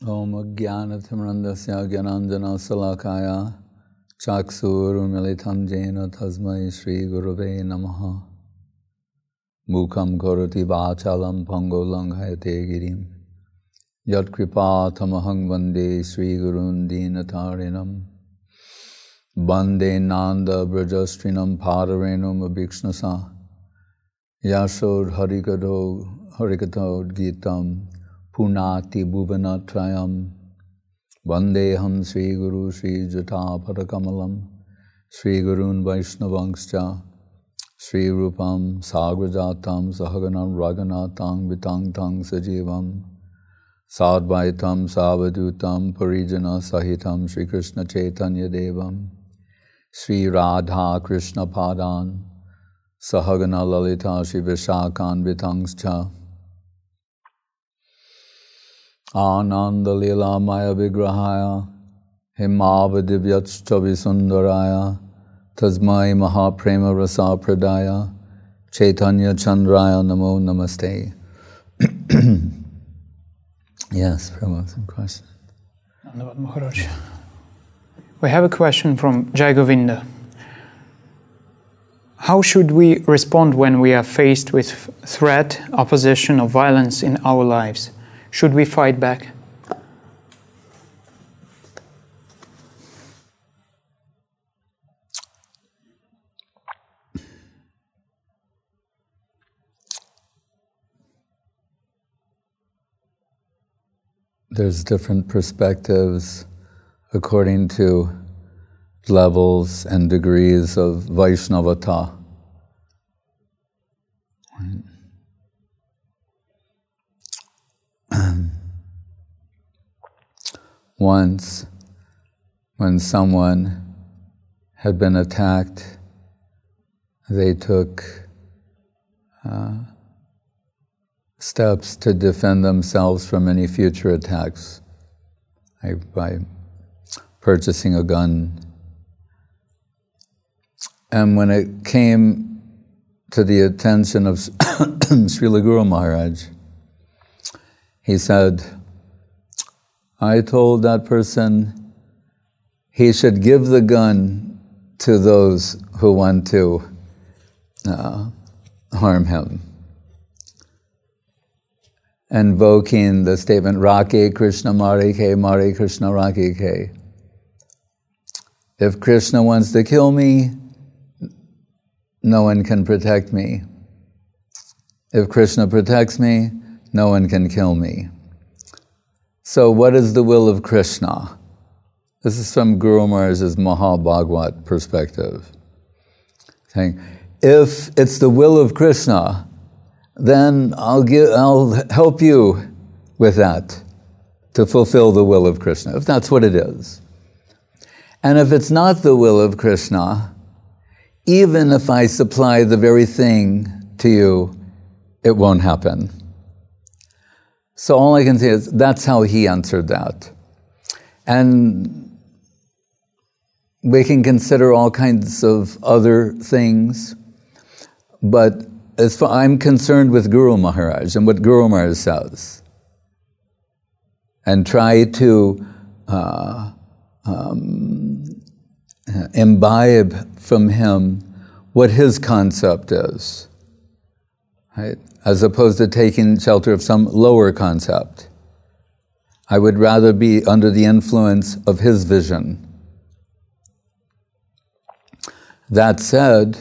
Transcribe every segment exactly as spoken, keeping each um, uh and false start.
Om Ajnanatimrandasya Gyananjana Salakaya Chaksurmilitam Jena Tasmai Shri Gurave Namaha Mukam Karoti Vachalam Pangolanghayate Girim Yat Kripa Tamahang Vande Shri Gurun Dinatarinam Bande Nanda Brajastrinam Padarenum Abhikshnasa Yashod Harikado Harikatod Gitam Punati Bhuvanatrayam Vandeham Sri Guru Sri Jata Padakamalam Sri Gurun Vaishnavangscha Sri Rupam Sagrajatam Sahaganam Raghunatam Vitang Tang Sajivam Sadvaitam Savadutam Parijana Sahitam Sri Krishna Chaitanya Devam Sri Radha Krishna Padan Sahagana Lalita Shri Vishakan Vitangscha Ananda Lila Maya Vigrahaya Himava Divyachta Visundaraya Tasmai Mahaprema Rasa Pradaya Chaitanya Chandraya Namo Namaste. Yes, Prabhu, some question. Dhanyavad Maharaj. We have a question from Jai Govinda. How should we respond when we are faced with threat, opposition, or violence in our lives? Should we fight back? There's different perspectives according to levels and degrees of Vaishnavata. Right. Once, when someone had been attacked, they took uh, steps to defend themselves from any future attacks, like by purchasing a gun. And when it came to the attention of Srila Guru Maharaj, he said, I told that person he should give the gun to those who want to uh, harm him. Invoking the statement, Rake Krishna Mare Ke, Mare Krishna Rake Ke. If Krishna wants to kill me, no one can protect me. If Krishna protects me, no one can kill me. So what is the will of Krishna? This is from Guru Maharaj's Mahabhagavad perspective. Saying, if it's the will of Krishna, then I'll give, I'll help you with that, to fulfill the will of Krishna, if that's what it is. And if it's not the will of Krishna, even if I supply the very thing to you, it won't happen. So all I can say is, that's how he answered that. And we can consider all kinds of other things, but as far I'm concerned with Guru Maharaj and what Guru Maharaj says, and try to uh, um, imbibe from him what his concept is, right? As opposed to taking shelter of some lower concept. I would rather be under the influence of his vision. That said,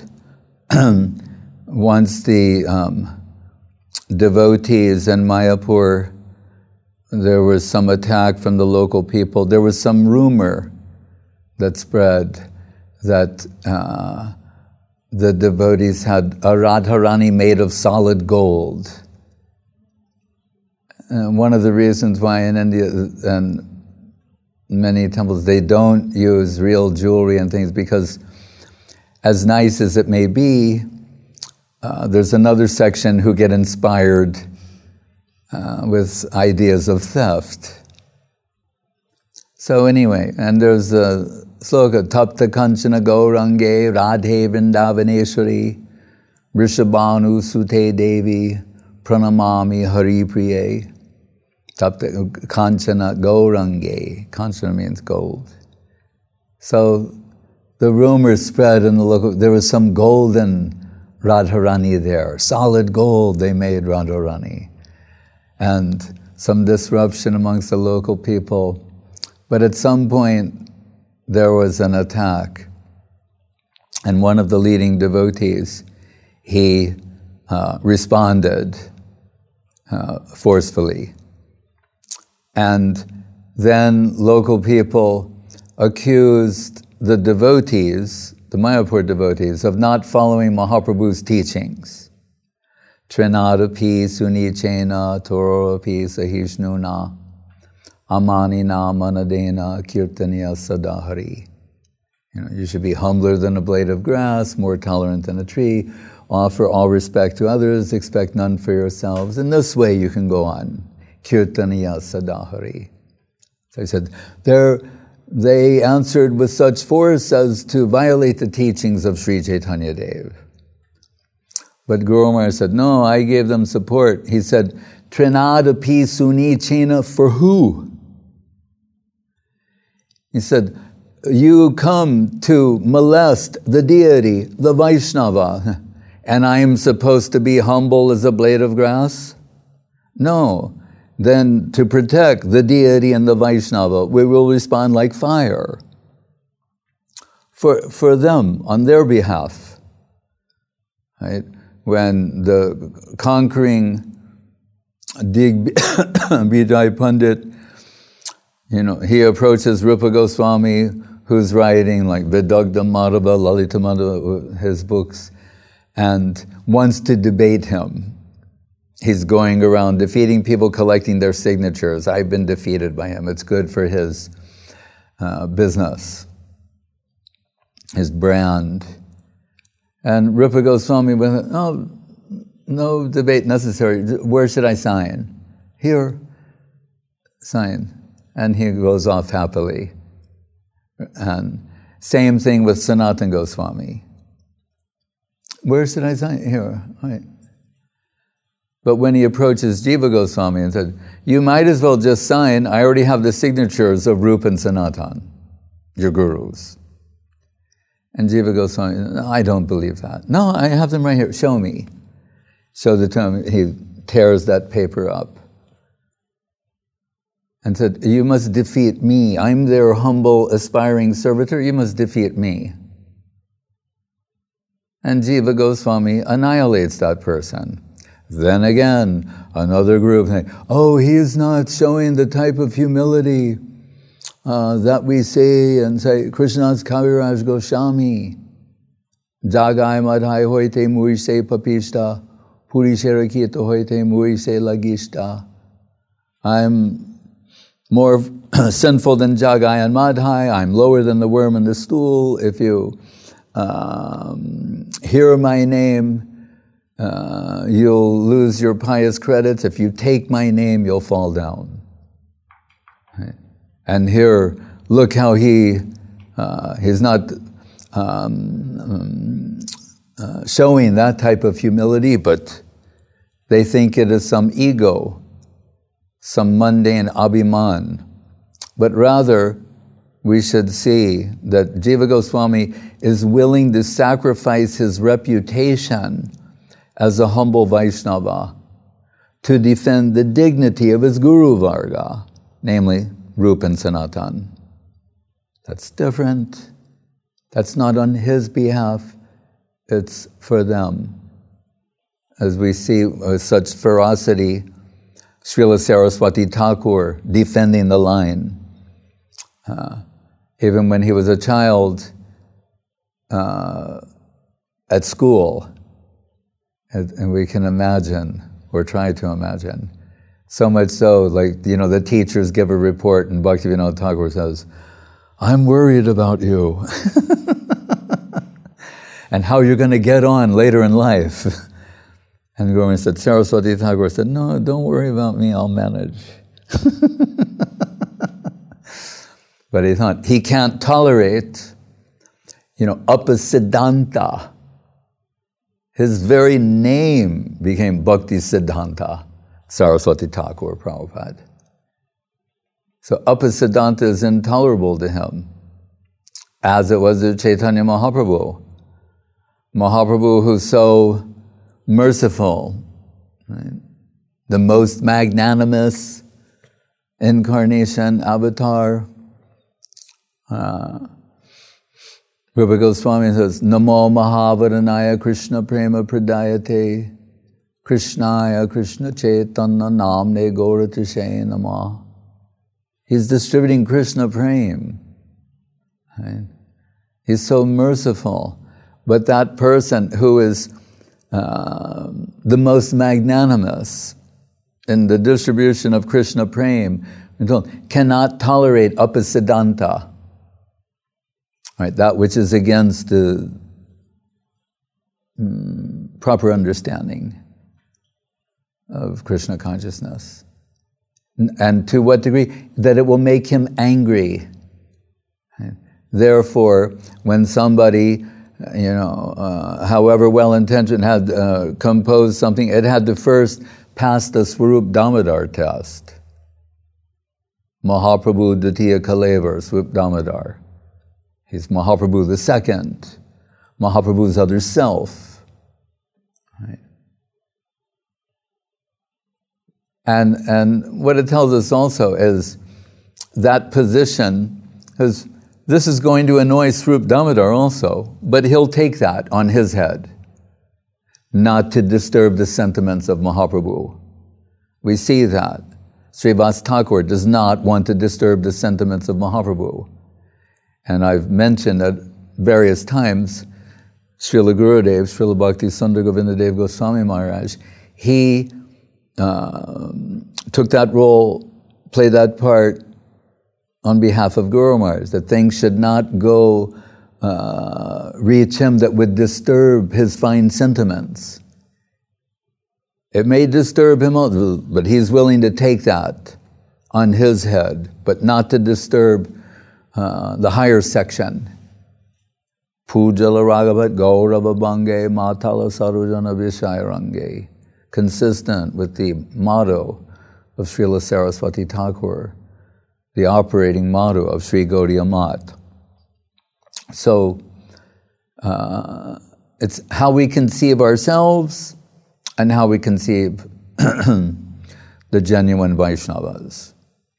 once the um, devotees in Mayapur, there was some attack from the local people. There was some rumor that spread that uh, the devotees had a Radharani made of solid gold. And one of the reasons why in India and many temples they don't use real jewelry and things, because as nice as it may be, uh, there's another section who get inspired uh, with ideas of theft. So anyway, and there's a sloka, Tapta Kanchana Gaurange Radhe Vrindavaneshwari Vrishabhanu Sute Devi Pranamami Hari Priye Tapta Kanchana Gaurange. Kanchana means gold. So the rumor spread in the local, there was some golden Radharani there, solid gold they made Radharani. And some disruption amongst the local people. But at some point, there was an attack. And one of the leading devotees, he uh, responded uh, forcefully. And then local people accused the devotees, the Mayapur devotees, of not following Mahaprabhu's teachings. Trinadapi sunichena toropi sahishnuna amanina manadena kirtaniya sadahari. You know, you should be humbler than a blade of grass, more tolerant than a tree, offer all respect to others, expect none for yourselves. In this way you can go on. Kirtaniya sadahari. So he said, They're, they answered with such force as to violate the teachings of Sri Chaitanya Dev. But Guru Maharaj said, no, I gave them support. He said, Trinadapi sunichena, for who? He said, you come to molest the deity, the Vaishnava, and I am supposed to be humble as a blade of grass? No. Then to protect the deity and the Vaishnava, we will respond like fire. For, for them, on their behalf. Right? When the conquering Dig Bidai Pandit, you know, he approaches Rupa Goswami, who's writing like Vidagdha Madhava, Lalita Madhava, his books, and wants to debate him. He's going around defeating people, collecting their signatures. I've been defeated by him. It's good for his uh, business, his brand. And Rupa Goswami went, oh, no debate necessary. Where should I sign? Here, sign. And he goes off happily. And same thing with Sanatana Goswami. Where should I sign? Here. All right. But when he approaches Jiva Goswami and said, you might as well just sign, I already have the signatures of Rupa and Sanatan, your gurus. And Jiva Goswami, I don't believe that. No, I have them right here, show me. So the time he tears that paper up and said, you must defeat me. I'm their humble, aspiring servitor. You must defeat me. And Jiva Goswami annihilates that person. Then again, another group saying, oh, he is not showing the type of humility uh, that we see and say, Krishna's Kaviraj Goswami, Jagai Madhai hoite muise papishta, Puri Sherakita hoite muise lagishta. I'm more sinful than Jagai and Madhai, I'm lower than the worm in the stool. If you um, hear my name, Uh, you'll lose your pious credits. If you take my name, you'll fall down. Right? And here, look how he, uh, he's not um, um, uh, showing that type of humility, but they think it is some ego, some mundane abhiman. But rather, we should see that Jiva Goswami is willing to sacrifice his reputation as a humble Vaishnava to defend the dignity of his Guru Varga, namely Rupa and Sanatan. That's different. That's not on his behalf, it's for them. As we see with such ferocity, Srila Saraswati Thakur defending the line. Uh, even when he was a child uh, at school, and we can imagine, or try to imagine, so much so, like, you know, the teachers give a report and Bhaktivinoda Thakur says, I'm worried about you and how you're going to get on later in life. And Guru said, Saraswati Thakur said, no, don't worry about me, I'll manage. But he thought, he can't tolerate, you know, Upasiddhanta. His very name became Bhakti Siddhanta, Saraswati Thakur Prabhupada. So Apasiddhanta is intolerable to him, as it was to Chaitanya Mahaprabhu. Mahaprabhu, who's so merciful, right? The most magnanimous incarnation, avatar. Uh, Rupa Goswami says, Namo Mahavaranaya Krishna Prema Pradayate Krishnaya Krishna Chaitanya Namne Gauratishe Namah. He's distributing Krishna Prem. Right? He's so merciful. But that person who is uh, the most magnanimous in the distribution of Krishna Prem cannot tolerate Apasiddhanta. Right? That which is against the mm, proper understanding of Krishna consciousness. And to what degree? That it will make him angry. Right? Therefore, when somebody, you know, uh, however well-intentioned, had uh, composed something, it had to first pass the Swarup Damodar test. Mahaprabhu Ditiya Kalevar, Swarup Damodar. He's Mahaprabhu the second, Mahaprabhu's other self. Right? And, and what it tells us also is that position, is this is going to annoy Swarup Damodar also, but he'll take that on his head, not to disturb the sentiments of Mahaprabhu. We see that. Srivas Thakur does not want to disturb the sentiments of Mahaprabhu. And I've mentioned at various times, Srila Gurudev, Srila Bhakti Sundar Govindadev Goswami Maharaj, he uh, took that role, played that part on behalf of Guru Maharaj, that things should not go uh, reach him that would disturb his fine sentiments. It may disturb him, but he's willing to take that on his head, but not to disturb uh, the higher section. Pujala Raghavat Gaurava Bange Matala Sarujana Vishairange, consistent with the motto of Srila Saraswati Thakur, the operating motto of Sri Gaudiya Math. So, uh, it's how we conceive ourselves and how we conceive the genuine Vaishnavas.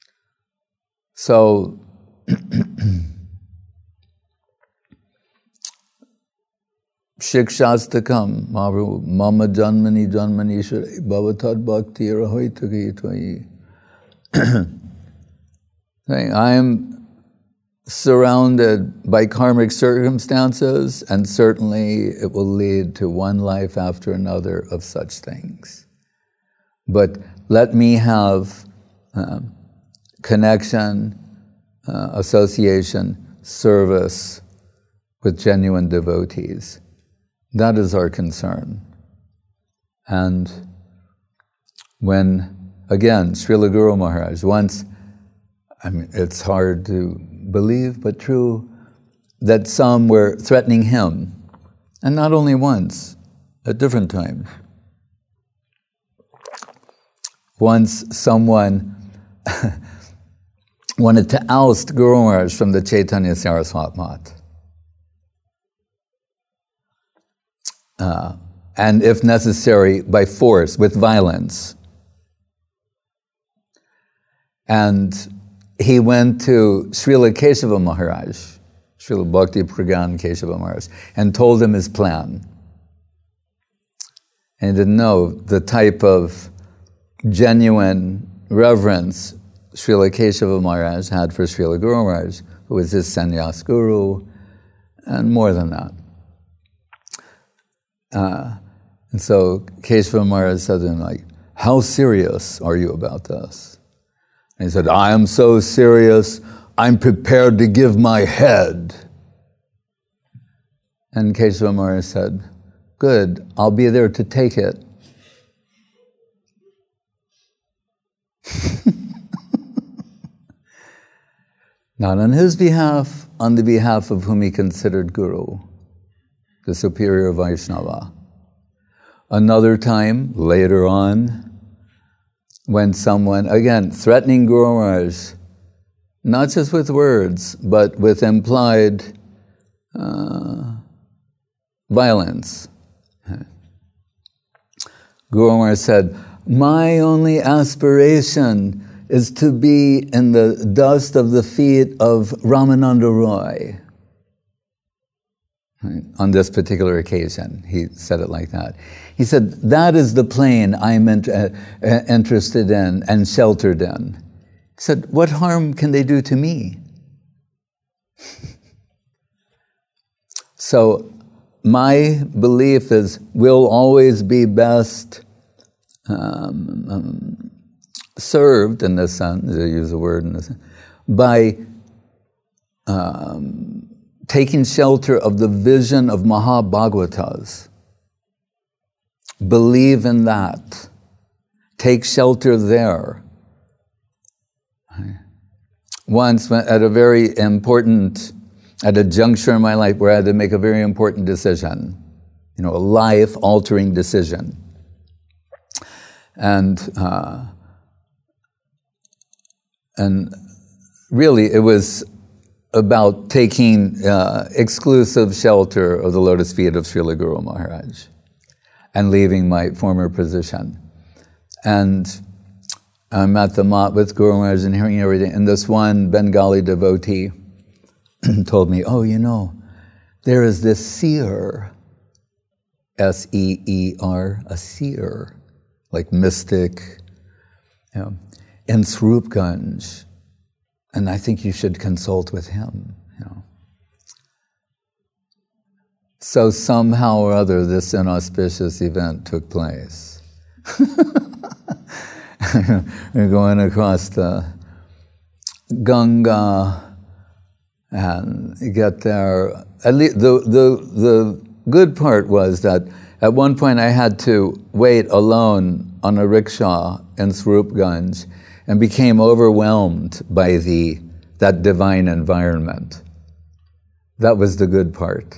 So, Shikshastakam, Mama Janmani Janmani Shri Bhavatad Bhakti Rahoitaki Tvai. I am surrounded by karmic circumstances, and certainly it will lead to one life after another of such things. But let me have uh, connection, uh, association, service with genuine devotees. That is our concern. And when, again, Srila Guru Maharaj once, I mean, it's hard to believe, but true, that some were threatening him, and not only once, at different times. Once someone wanted to oust Guru Maharaj from the Chaitanya Saraswat Math. Uh, and if necessary, by force, with violence. And he went to Srila Keshava Maharaj, Srila Bhakti Pragan Keshava Maharaj, and told him his plan. And he didn't know the type of genuine reverence Srila Keshava Maharaj had for Srila Guru Maharaj, who was his sannyas guru, and more than that. Uh, and so Keshava Maharaj said to him, like, how serious are you about this? And he said, I am so serious, I'm prepared to give my head. And Keshava Maharaj said, good, I'll be there to take it. Not on his behalf, on the behalf of whom he considered Guru, the superior Vaishnava. Another time, later on, when someone, again, threatening Guru Maharaj, not just with words, but with implied uh, violence. Guru Maharaj said, my only aspiration is to be in the dust of the feet of Ramananda Roy. Right? On this particular occasion, he said it like that. He said, that is the plane I'm int- uh, uh, interested in and sheltered in. He said, what harm can they do to me? So my belief is we'll always be best um, um, served, in this sense, to use a word in this sense, by um, taking shelter of the vision of Mahabhagavatas. Believe in that. Take shelter there. Once, at a very important, at a juncture in my life where I had to make a very important decision, you know, a life-altering decision. And uh, and really, it was about taking uh, exclusive shelter of the lotus feet of Srila Guru Maharaj and leaving my former position. And I'm at the mat with Guru Maharaj and hearing everything. And this one Bengali devotee told me, oh, you know, there is this seer, S E E R, a seer, like mystic, you know, in Swarupganj, and I think you should consult with him, you know. So somehow or other, this inauspicious event took place. We're going across the Ganga, and you get there. At least the the the good part was that at one point I had to wait alone on a rickshaw in Swarupganj, and became overwhelmed by the that divine environment. That was the good part.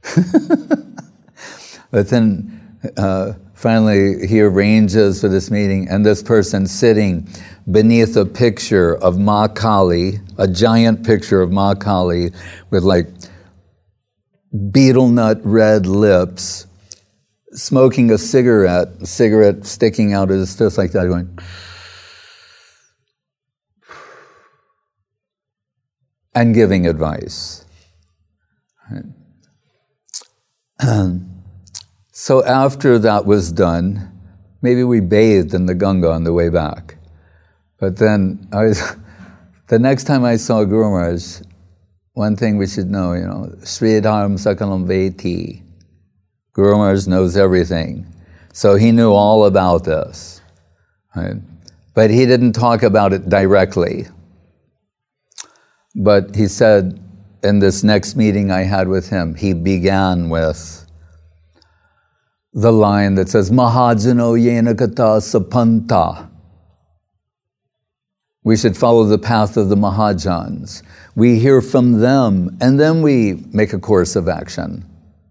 But then uh, finally he arranges for this meeting, and this person sitting beneath a picture of Ma Kali, a giant picture of Ma Kali with like beetle nut red lips, smoking a cigarette, a cigarette sticking out of his fist like that, going, and giving advice. Right. Um, so after that was done, maybe we bathed in the Ganga on the way back. But then I was, the next time I saw Guru Maharaj, one thing we should know, you know, Sridharam Sakalam Veti. Guru Maharaj knows everything. So he knew all about this. Right? But he didn't talk about it directly. But he said, in this next meeting I had with him, he began with the line that says, Mahajano yena kata sapanta. We should follow the path of the Mahajans. We hear from them, and then we make a course of action.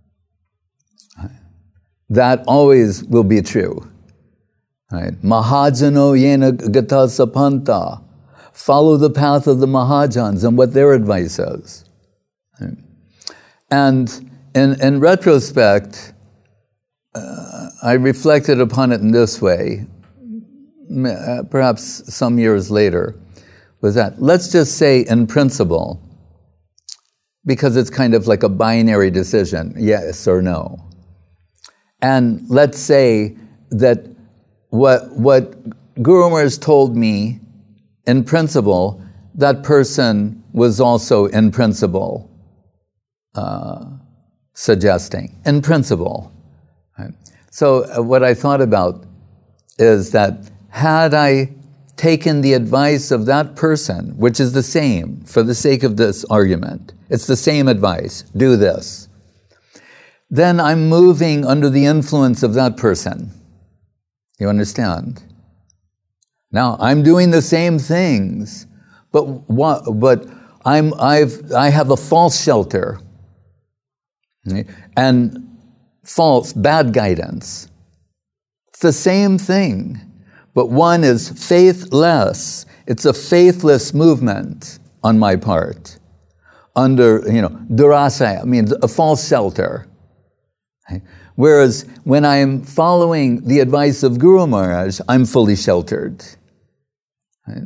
That always will be true. Right? Mahajano yena gata sapanta. Follow the path of the Mahajans and what their advice is. Right? And in, in retrospect, uh, I reflected upon it in this way, uh, perhaps some years later, was that, let's just say in principle, because it's kind of like a binary decision, yes or no. And let's say that what, what Guru Maharaj told me, in principle, that person was also in principle uh, suggesting, in principle. Right? So uh, what I thought about is that had I taken the advice of that person, which is the same, for the sake of this argument, it's the same advice, do this, then I'm moving under the influence of that person. You understand? Now, I'm doing the same things, but what, but I'm, I've, I have a false shelter, okay, and false, bad guidance. It's the same thing, but one is faithless. It's a faithless movement on my part, under, you know, durasaya, means a false shelter. Right? Whereas when I'm following the advice of Guru Maharaj, I'm fully sheltered. Right?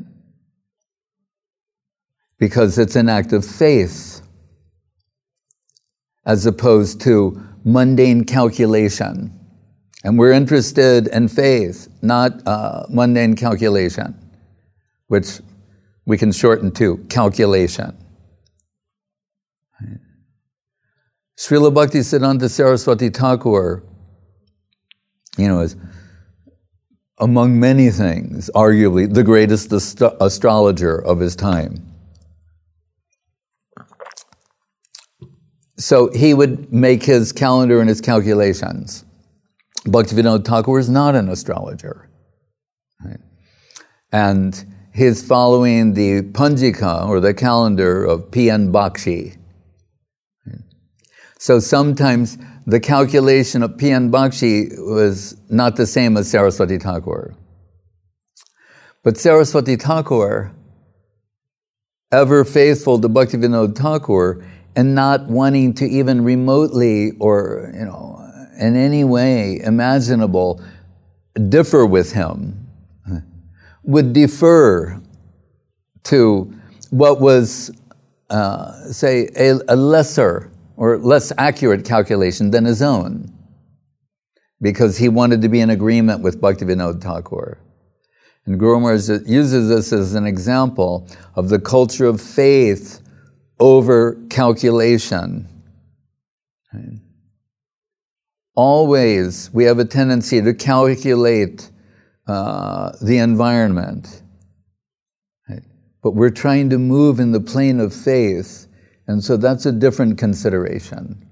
Because it's an act of faith, as opposed to mundane calculation. And we're interested in faith, not uh, mundane calculation, which we can shorten to calculation. Right. Srila Bhaktisiddhanta Saraswati Thakur, you know, is among many things, arguably the greatest ast- astrologer of his time. So he would make his calendar and his calculations. Bhaktivinoda Thakur is not an astrologer. Right? And he's following the Panjika, or the calendar of P N Bakshi. Right? So sometimes the calculation of P N Bakshi was not the same as Saraswati Thakur. But Saraswati Thakur, ever faithful to Bhaktivinoda Thakur, and not wanting to even remotely or, you know, in any way imaginable differ with him, would defer to what was, uh, say, a, a lesser or less accurate calculation than his own, because he wanted to be in agreement with Bhaktivinoda Thakur. And Guru Maharaj uses this as an example of the culture of faith over calculation. Right? Always we have a tendency to calculate uh, the environment. Right? But we're trying to move in the plane of faith, and so that's a different consideration.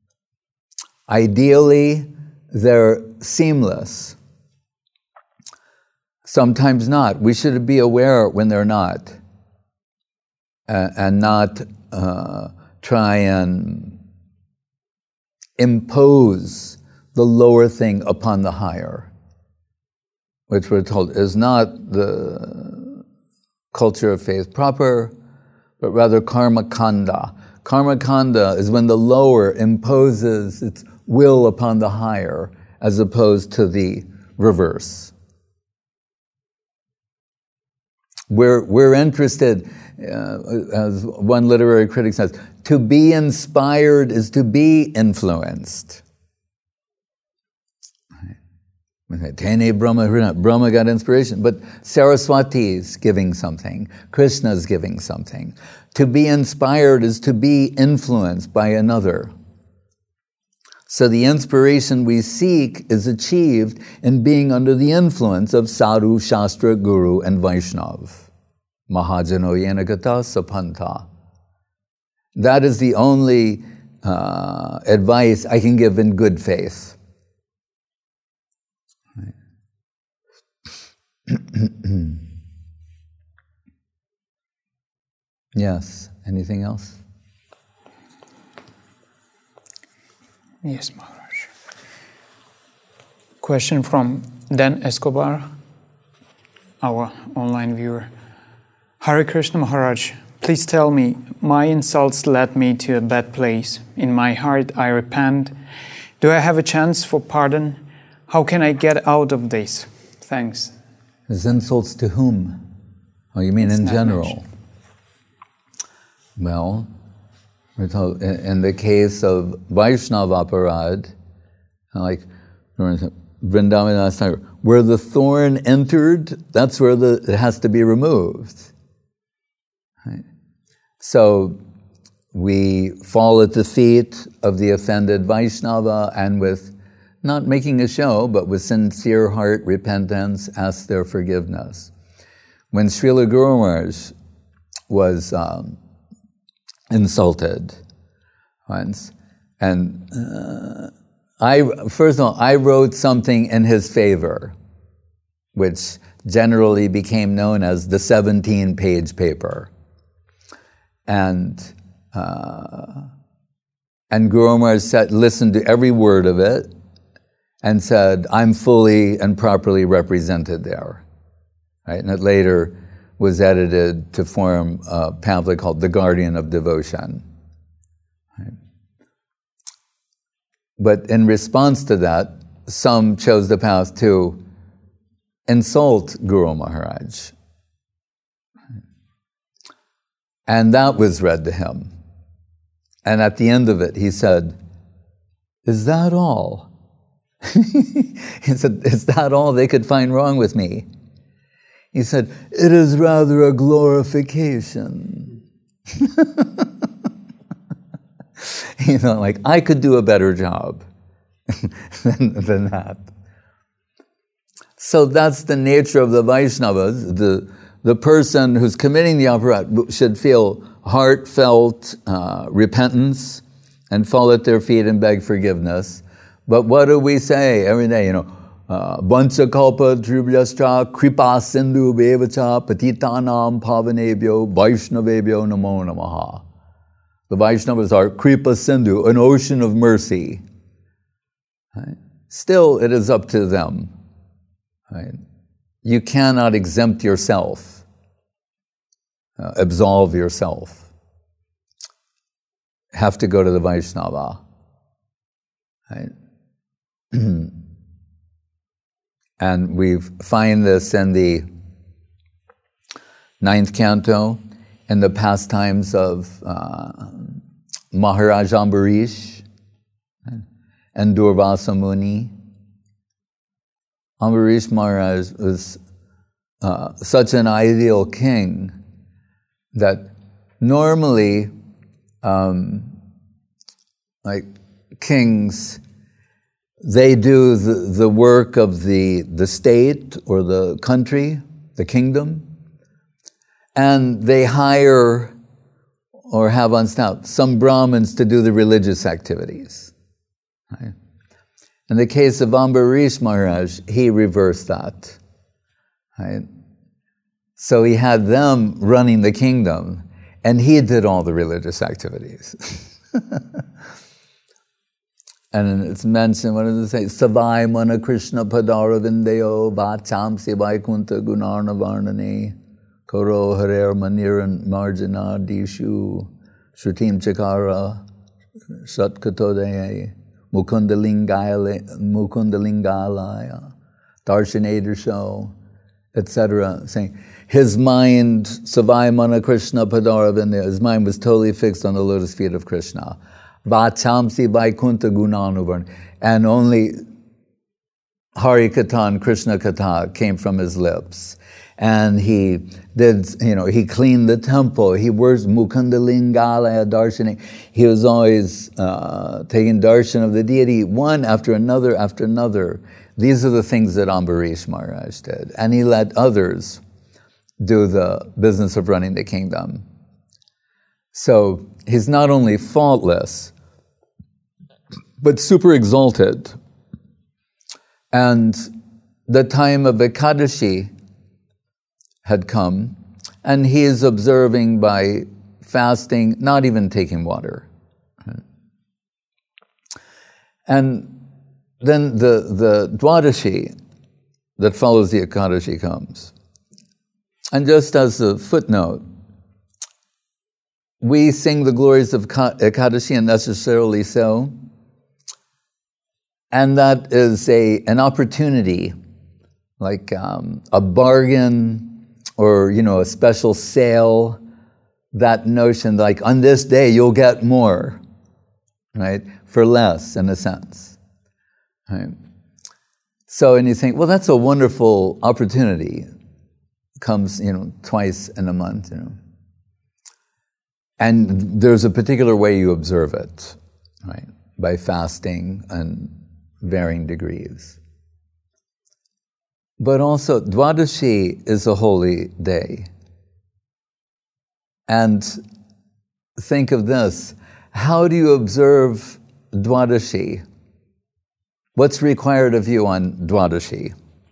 Ideally, they're seamless. Sometimes not. We should be aware when they're not, uh, and not uh, try and impose the lower thing upon the higher, which we're told is not the culture of faith proper, but rather karma kanda. Karma kanda is when the lower imposes its will upon the higher, as opposed to the reverse. We're, we're interested, uh, as one literary critic says, to be inspired is to be influenced. Tene Brahma, Brahma got inspiration, but Saraswati's giving something, Krishna's giving something. To be inspired is to be influenced by another. So the inspiration we seek is achieved in being under the influence of Sadhu, Shastra, Guru, and Vaishnav. Mahajano yena gata sapanta. That is the only uh, advice I can give in good faith. Yes, anything else? Yes, Maharaj. Question from Dan Escobar, our online viewer. Hare Krishna Maharaj, please tell me, my insults led me to a bad place. In my heart I repent. Do I have a chance for pardon? How can I get out of this? Thanks. His insults to whom? Oh, you mean it's in general? Mentioned. Well, we're told in the case of Vaishnava aparad, like Vrindavan, where the thorn entered, that's where the, it has to be removed. Right? So we fall at the feet of the offended Vaishnava, and with not making a show, but with sincere heart repentance, ask their forgiveness. When Srila Guru Maharaj was um, insulted once, and uh, I first of all I wrote something in his favor, which generally became known as the seventeen-page paper, and uh, and Guru Maharaj said, listened to every word of it, and said, "I'm fully and properly represented there." Right, and it later was edited to form a pamphlet called The Guardian of Devotion. Right? But in response to that, some chose the path to insult Guru Maharaj. And that was read to him. And at the end of it, he said, "Is that all?" He said, "Is that all they could find wrong with me?" He said, "It is rather a glorification." You know, like, I could do a better job than, than that. So that's the nature of the Vaishnavas. The, the person who's committing the aparat should feel heartfelt uh, repentance and fall at their feet and beg forgiveness. But what do we say every day? You know, Vancha kalpa tribhyascha kripa sindhu bevacha patitanam pavanebhyo vaishnavebhyo namo namaha. The Vaishnavas are kripa sindhu, an ocean of mercy. Right? Still, it is up to them. Right? You cannot exempt yourself, uh, absolve yourself. Have to go to the Vaishnava. Right? And we find this in the ninth canto, in the pastimes of uh, Maharaj Ambarish and Durvasa Muni. Ambarish Maharaj was uh, such an ideal king that normally, um, like kings, they do the, the work of the, the state or the country, the kingdom, and they hire or have on staff some Brahmins to do the religious activities. Right? In the case of Ambarish Maharaj, he reversed that. Right? So he had them running the kingdom, and he did all the religious activities. And it's mentioned, what does it say? Savai mana Krishna padara vindeo vacham sivai kunta gunarna varnane koro harer maniran marjana dishu shrutim chakara satkatodaya mukundalingala mukundalingalaya darshanedrsho, et cetera. Saying his mind, Savai mana Krishna padara vindeo, his mind was totally fixed on the lotus feet of Krishna. Vachamsi Vaikuntha Gunanuvarn. And only Hari Katha, Krishna Katha came from his lips. And he did, you know, he cleaned the temple. He was Mukundalingalaya Darshani. He was always uh, taking darshan of the deity, one after another after another. These are the things that Ambarish Maharaj did. And he let others do the business of running the kingdom. So he's not only faultless, but super exalted. And the time of Ekadashi had come, and he is observing by fasting, not even taking water. And then the, the Dwadashi that follows the Ekadashi comes. And just as a footnote, we sing the glories of Ekadashi, and necessarily so. And that is a an opportunity, like um, a bargain or, you know, a special sale, that notion like on this day you'll get more, right, for less in a sense. Right? So, and you think, well, that's a wonderful opportunity. It comes, you know, twice in a month, you know. And there's a particular way you observe it, right? By fasting and varying degrees. But also, Dwadashi is a holy day. And think of this. How do you observe Dwadashi? What's required of you on Dwadashi?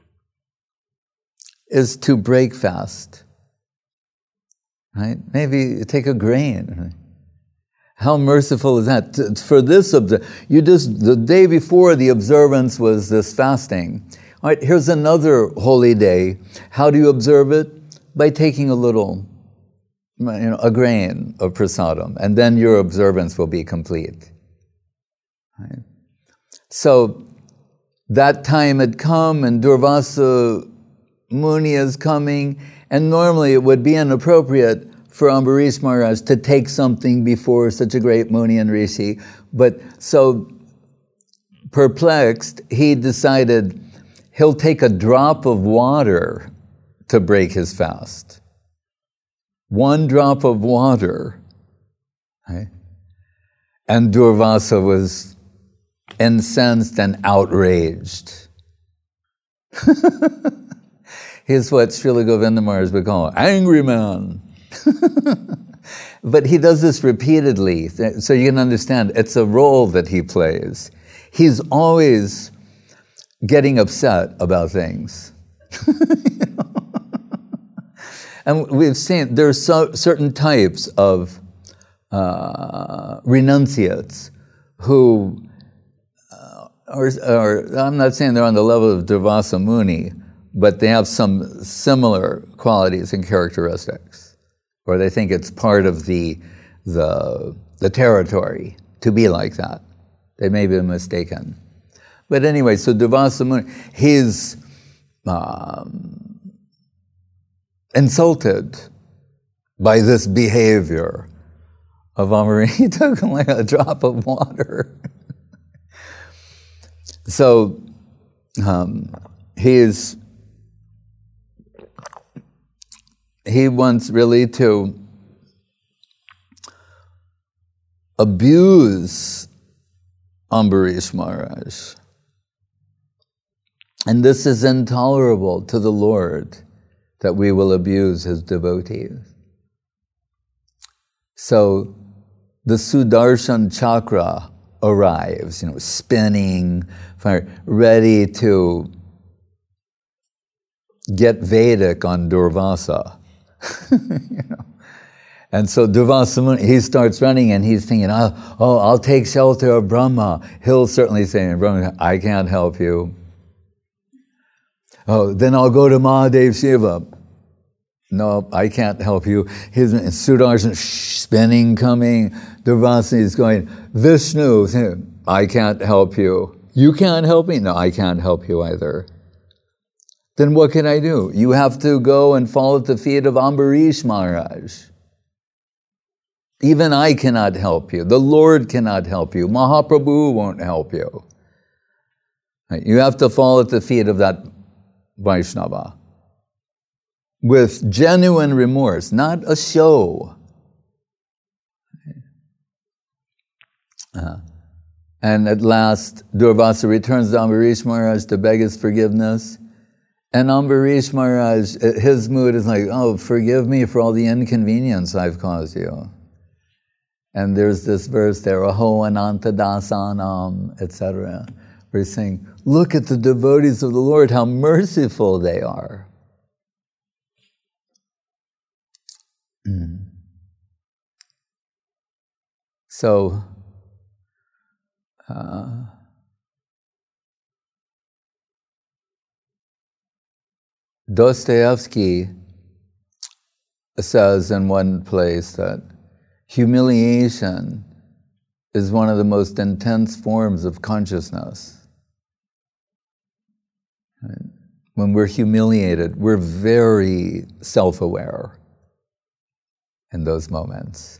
Is to break fast. Right? Maybe take a grain. How merciful is that? For this, you just the day before the observance was this fasting. All right, here's another holy day. How do you observe it? by taking a little, you know, a grain of prasadam, and then your observance will be complete. Right? So that time had come, and Durvasa Muni is coming, and normally it would be inappropriate for Ambarish Maharaj to take something before such a great Muni and Rishi, but so perplexed, he decided he'll take a drop of water to break his fast. One drop of water. Right? And Durvasa was incensed and outraged. He's what Srila Govinda Maharaj would call an angry man. But he does this repeatedly, so you can understand it's a role that he plays. He's always getting upset about things. You know? And we've seen there are so, certain types of uh, renunciates who uh, are, are, I'm not saying they're on the level of Durvasa Muni, but they have some similar qualities and characteristics, or they think it's part of the, the, the territory to be like that. They may be mistaken. But anyway, so Durvasa Muni, he's um, insulted by this behavior of Amari. He took like a drop of water. So um, he's he wants really to abuse Ambarish Maharaj. And this is intolerable to the Lord, that we will abuse his devotees. So the Sudarshan chakra arrives, you know, spinning, ready to get Vedic on Durvasa. You know? And so Durvasa Muni, he starts running and he's thinking, oh, oh, I'll take shelter of Brahma. He'll certainly say, Brahma, I can't help you. Oh, then I'll go to Mahadev Shiva. No, I can't help you. His Sudarshan spinning, coming. Durvasa is going, Vishnu, I can't help you. You can't help me? No, I can't help you either. Then what can I do? You have to go and fall at the feet of Ambarish Maharaj. Even I cannot help you. The Lord cannot help you. Mahaprabhu won't help you. You have to fall at the feet of that Vaishnava with genuine remorse, not a show. Uh, and at last, Durvasa returns to Ambarish Maharaj to beg his forgiveness. And Ambarish Maharaj, his mood is like, oh, forgive me for all the inconvenience I've caused you. And there's this verse there, Aho Ananta Dasanam, et cetera, where he's saying, look at the devotees of the Lord, how merciful they are. Mm. So, uh, Dostoevsky says in one place that humiliation is one of the most intense forms of consciousness. When we're humiliated, we're very self-aware in those moments.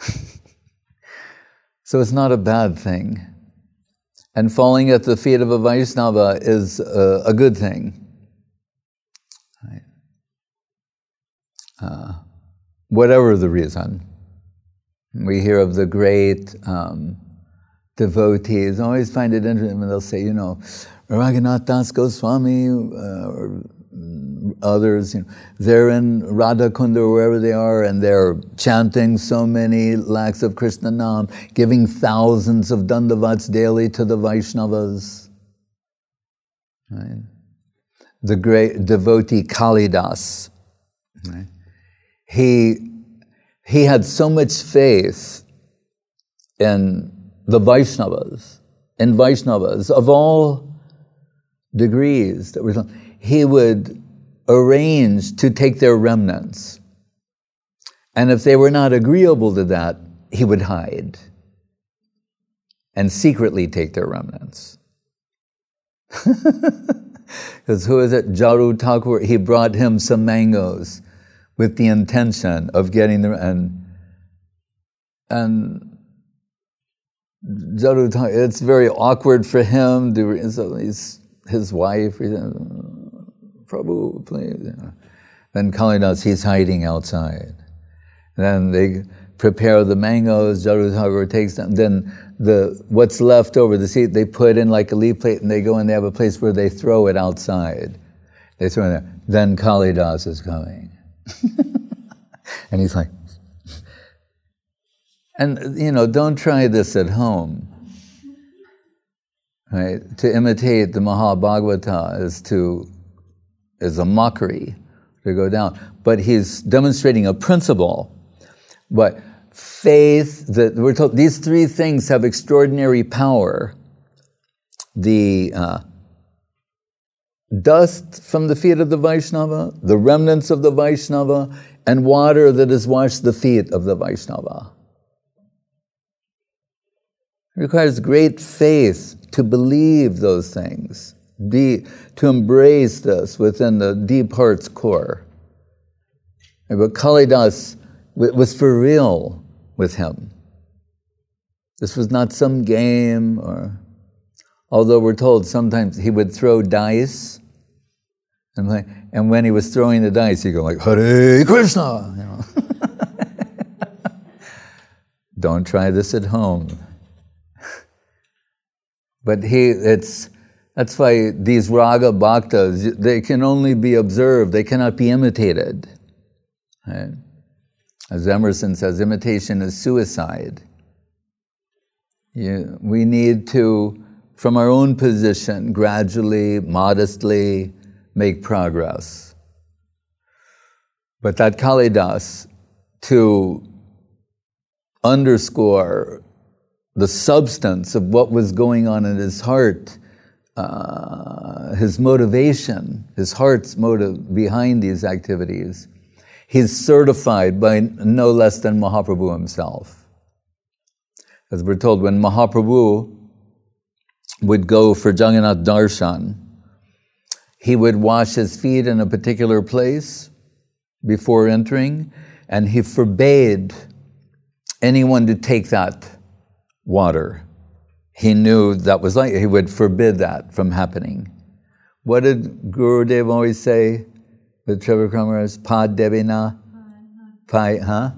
So it's not a bad thing. And falling at the feet of a Vaishnava is a, a good thing. Right. Uh, whatever the reason. We hear of the great um, devotees. I always find it interesting when they'll say, you know, Raghunath Das Goswami uh, or others, you know, they're in Radha Kunda or wherever they are, and they're chanting so many lakhs of Krishna Nam, giving thousands of dandavats daily to the Vaishnavas. Right? The great devotee Kalidas, right? he he had so much faith in the Vaishnavas, in Vaishnavas of all degrees that were, he would arranged to take their remnants. And if they were not agreeable to that, he would hide and secretly take their remnants. Because who is it? Jaru Thakur, he brought him some mangoes with the intention of getting them, and and Jaru Thakur, it's very awkward for him. To, so he's, his wife, Prabhu, please. Then Kalidas, he's hiding outside. Then they prepare the mangoes, Jaru Thakur takes them. Then the what's left over, the seed, they put in like a leaf plate, and they go and they have a place where they throw it outside. They throw it there. Then Kalidas is coming. And he's like, and you know, don't try this at home. Right? To imitate the Mahabhagavata is to is a mockery to go down. But he's demonstrating a principle. But faith, that we're told, these three things have extraordinary power. The uh, dust from the feet of the Vaishnava, the remnants of the Vaishnava, and water that has washed the feet of the Vaishnava. It requires great faith to believe those things, be, to embrace this within the deep heart's core. But Kalidas was for real with him. This was not some game, or although we're told sometimes he would throw dice, and, like, and when he was throwing the dice, he'd go like, Hare Krishna! You know? Don't try this at home. But he, it's, that's why these raga bhaktas, they can only be observed, they cannot be imitated. Right? As Emerson says, imitation is suicide. You, we need to, from our own position, gradually, modestly make progress. But that Kalidas, to underscore the substance of what was going on in his heart, uh, his motivation, his heart's motive behind these activities, he's certified by no less than Mahaprabhu himself. As we're told, when Mahaprabhu would go for Jagannath Darshan, he would wash his feet in a particular place before entering, and he forbade anyone to take that water. He knew that was like, he would forbid that from happening. What did Gurudev always say with Trivikramas? Pad Devina? Pai, huh?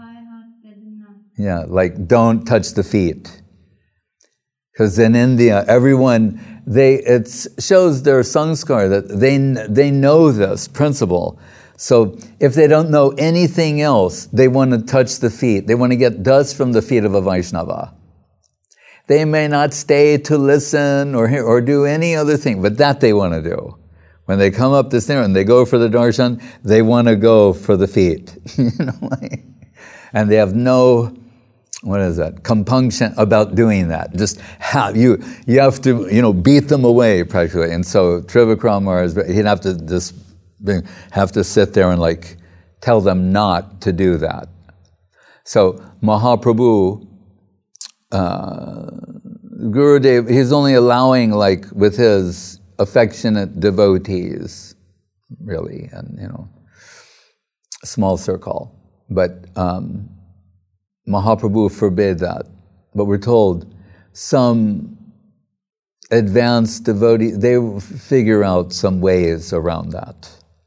Yeah, like don't touch the feet. Because in India, everyone, they it shows their sanskar that they they know this principle. So if they don't know anything else, they want to touch the feet. They want to get dust from the feet of a Vaishnava. They may not stay to listen or hear, or do any other thing, but that they want to do. When they come up this thing and they go for the darshan, they want to go for the feet. You know, like, and they have no, what is that, compunction about doing that. Just have, you you have to, you know, beat them away practically. And so Trivikrama, is, he'd have to just have to sit there and like tell them not to do that. So Mahaprabhu, uh, Gurudev, he's only allowing like with his affectionate devotees, really, and you know, a small circle. But um, Mahaprabhu forbade that. But we're told some advanced devotees, they figure out some ways around that.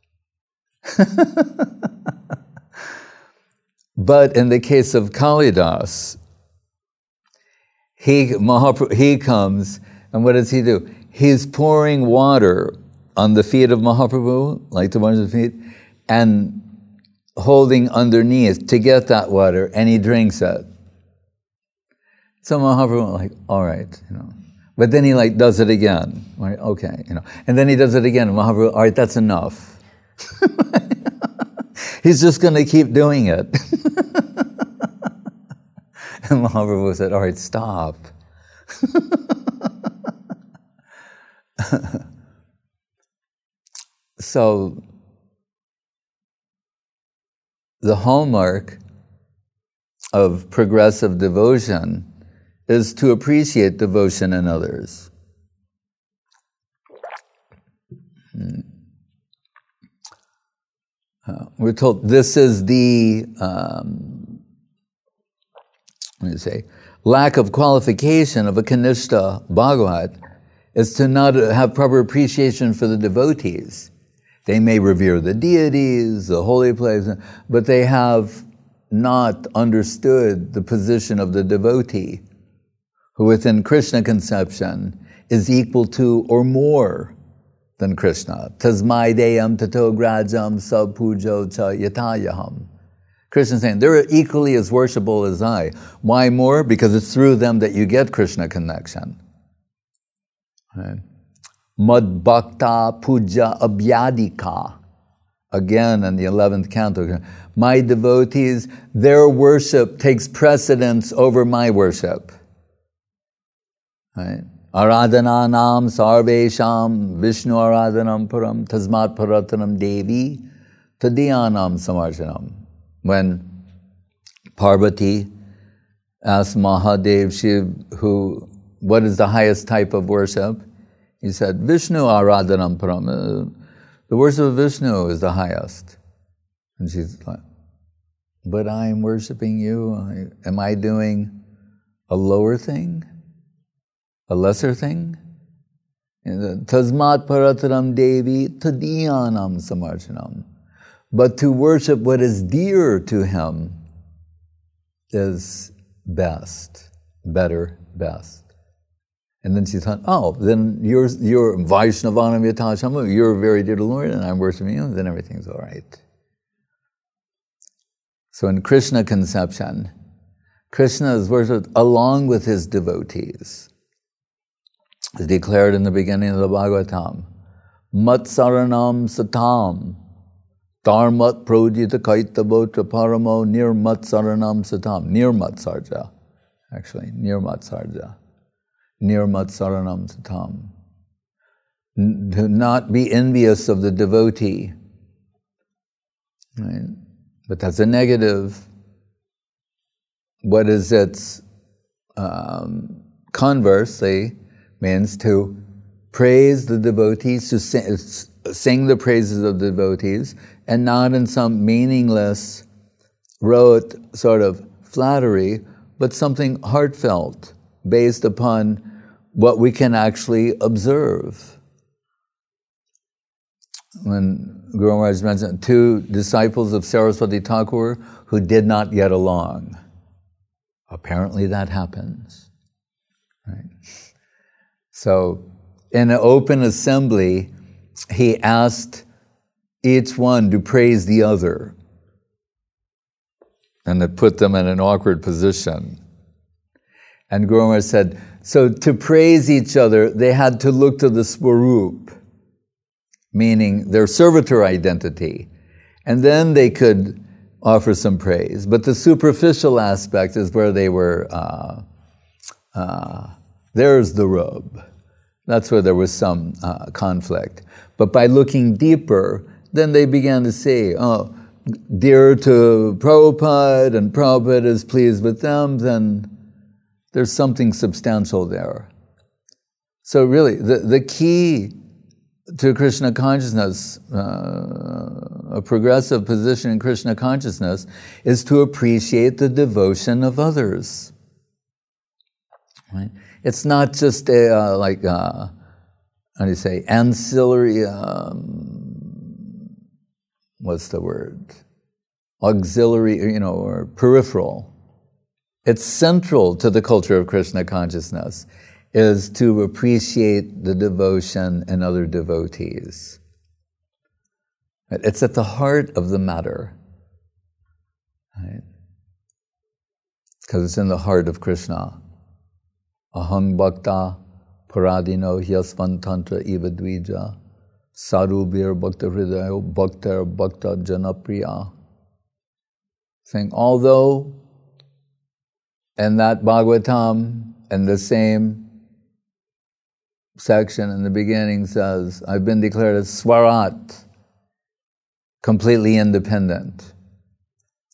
But in the case of Kalidas, he, Mahaprabhu, he comes, and what does he do? He's pouring water on the feet of Mahaprabhu, like the ones of the feet, and holding underneath to get that water, and he drinks it. So Mahaprabhu, like, all right, you know. But then he like does it again. Right? Okay, you know. And then he does it again. And Mahaprabhu, all right, that's enough. He's just going to keep doing it. And Mahaprabhu said, all right, stop. So the hallmark of progressive devotion is to appreciate devotion in others. Uh, we're told this is the, um, let me say, lack of qualification of a Kanishta Bhagavat is to not have proper appreciation for the devotees. They may revere the deities, the holy places, but they have not understood the position of the devotee, who within Krishna conception is equal to or more than Krishna. Tasmai deyam tato grajam sab pujo cha yatayaham. Krishna is saying, they're equally as worshipable as I. Why more? Because it's through them that you get Krishna connection. Right? Mad bhakta puja abhyadika. Again in the eleventh canto. My devotees, their worship takes precedence over my worship. Right? Aradhananam sarvesham Vishnu aradhanam param tasmat paratanam devi tadiyanam samarjanam. When Parvati asked Mahadev Shiv, who, what is the highest type of worship? He said, Vishnu aradhanam param. The worship of Vishnu is the highest. And she's like, but I'm worshiping you. Am I doing a lower thing? A lesser thing? Tasmat parataram devi tadiyanam samarjanam. But to worship what is dear to him is best, better, best. And then she thought, oh, then you're, you're Vaishnavanam Yatashamu, you're very dear to the Lord, and I'm worshiping you, then everything's all right. So in Krishna conception, Krishna is worshipped along with his devotees. It's declared in the beginning of the Bhagavatam, Mat saranam satam, Dharmat prodita kaitavotra paramo nirmat saranam satam. Nirmat sarja, actually, nirmat sarja. Nirmat saranam satam. Do not be envious of the devotee. Right? But that's a negative. What is its um, conversely means to praise the devotees, to sing, sing the praises of the devotees, and not in some meaningless, rote sort of flattery, but something heartfelt, based upon what we can actually observe. When Guru Maharaj mentioned two disciples of Saraswati Thakur who did not get along, apparently that happens. Right? So, in an open assembly, he asked each one to praise the other, and it put them in an awkward position. And Guru Maharaj said, so to praise each other, they had to look to the Swarup, meaning their servitor identity, and then they could offer some praise. But the superficial aspect is where they were, uh, uh, there's the rub. That's where there was some uh, conflict. But by looking deeper, then they began to say, oh, dear to Prabhupada, and Prabhupada is pleased with them, then there's something substantial there. So really, the, the key to Krishna consciousness, uh, a progressive position in Krishna consciousness, is to appreciate the devotion of others. Right? It's not just a, uh, like, uh, how do you say, ancillary, um, what's the word? Auxiliary, you know, or peripheral. It's central to the culture of Krishna consciousness, is to appreciate the devotion in other devotees. It's at the heart of the matter, right? Because it's in the heart of Krishna. Ahang bhakta paradino hyasvantantra eva dvija sarubhir bhakta hridayo bhaktar bhakta janapriya. Saying, although in that Bhagavatam, in the same section in the beginning says, I've been declared as Swarat, completely independent.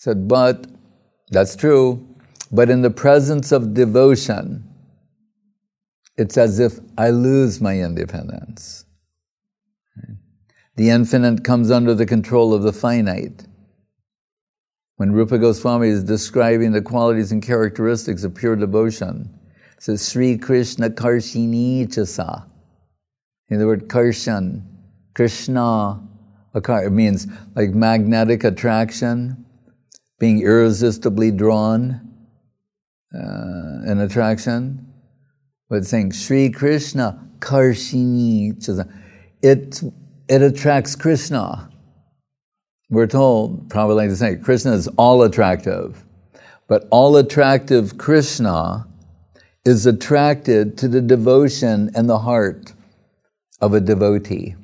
said, but, that's true, but in the presence of devotion, it's as if I lose my independence. The infinite comes under the control of the finite. When Rupa Goswami is describing the qualities and characteristics of pure devotion, it says, Sri Krishna Karshini Chasa. In the word Karshan, Krishna, it means like magnetic attraction, being irresistibly drawn uh, in attraction. But it's saying, Sri Krishna Karshini Chasa. It, it attracts Krishna. We're told, Prabhupada like to say, Krishna is all attractive. But all attractive Krishna is attracted to the devotion and the heart of a devotee.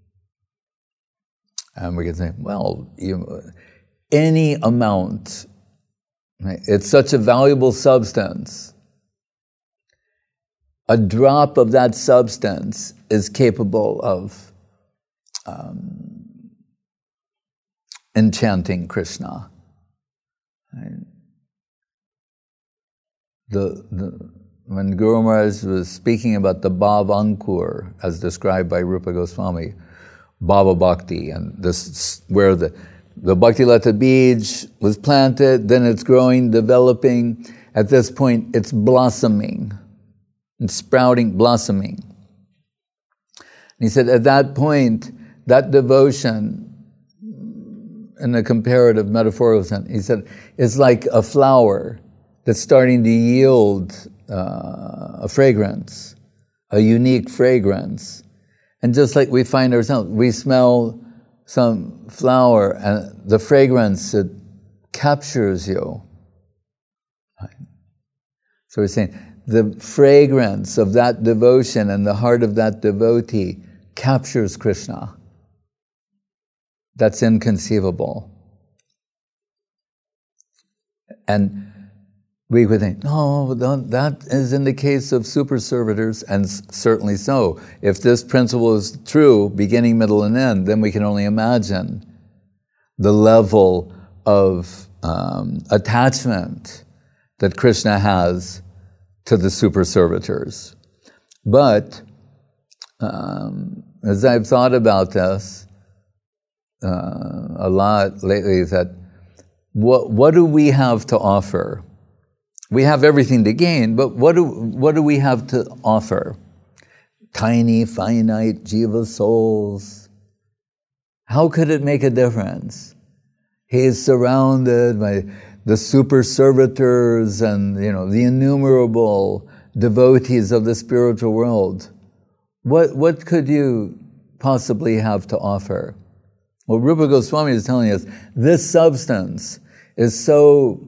And we can say, well, you, any amount, right? It's such a valuable substance. A drop of that substance is capable of um, enchanting Krishna. Right? The, the, when Guru Maharaj was speaking about the Bhav Ankur, as described by Rupa Goswami, Bhava Bhakti, and this where the, the Bhakti Lata Bij was planted, then it's growing, developing. At this point, it's blossoming, it's sprouting, blossoming. And he said, at that point, that devotion, in a comparative metaphorical sense, he said, it's like a flower that's starting to yield uh, a fragrance, a unique fragrance. And just like we find ourselves, we smell some flower and the fragrance, it captures you. So we're saying, the fragrance of that devotion and the heart of that devotee captures Krishna. That's inconceivable. And we would think, no, that is in the case of super servitors, and certainly so. If this principle is true, beginning, middle, and end, then we can only imagine the level of um, attachment that Krishna has to the super servitors. But um, as I've thought about this uh, a lot lately, that what what do we have to offer? We have everything to gain, but what do what do we have to offer? Tiny, finite jiva souls. How could it make a difference? He is surrounded by the super servitors and, you know, the innumerable devotees of the spiritual world. What what could you possibly have to offer? Well, Rupa Goswami is telling us this substance is so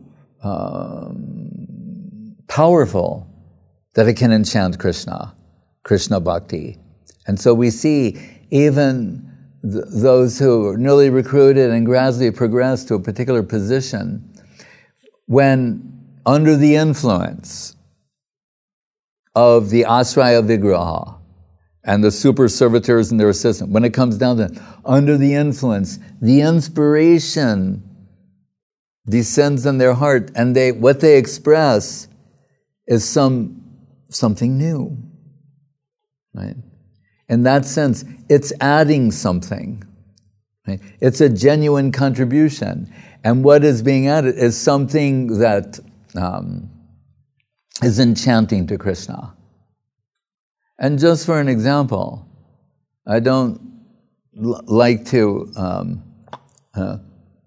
um, powerful that it can enchant Krishna, Krishna Bhakti. And so we see even th- those who are newly recruited and gradually progress to a particular position, when under the influence of the Asraya Vigraha and the super servitors and their assistant, when it comes down to under the influence, the inspiration descends on their heart, and they what they express is some something new. Right? In that sense, it's adding something. Right? It's a genuine contribution. And what is being added is something that um, is enchanting to Krishna. And just for an example, I don't l- like to um, uh,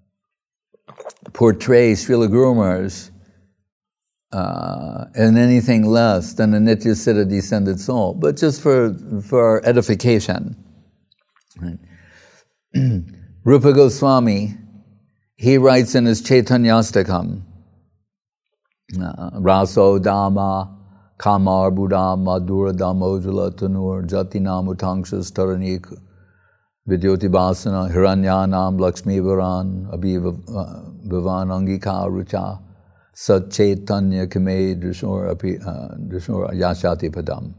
portray Srila Guru Maharaj uh, in anything less than a Nitya Siddha descended soul, but just for, for our edification. Right? Rupa Goswami, he writes in his Chaitanyastakam, uh, Raso Dhamma Kamar Buddha Madhura Damodula Tanur Jati Namutangshas Taranik Vidyoti Basana Hiranyanam Lakshmi Varan Abhiva Bhavan Angika Rucha Sat Chaitanya Kame Drishur Yashati Padam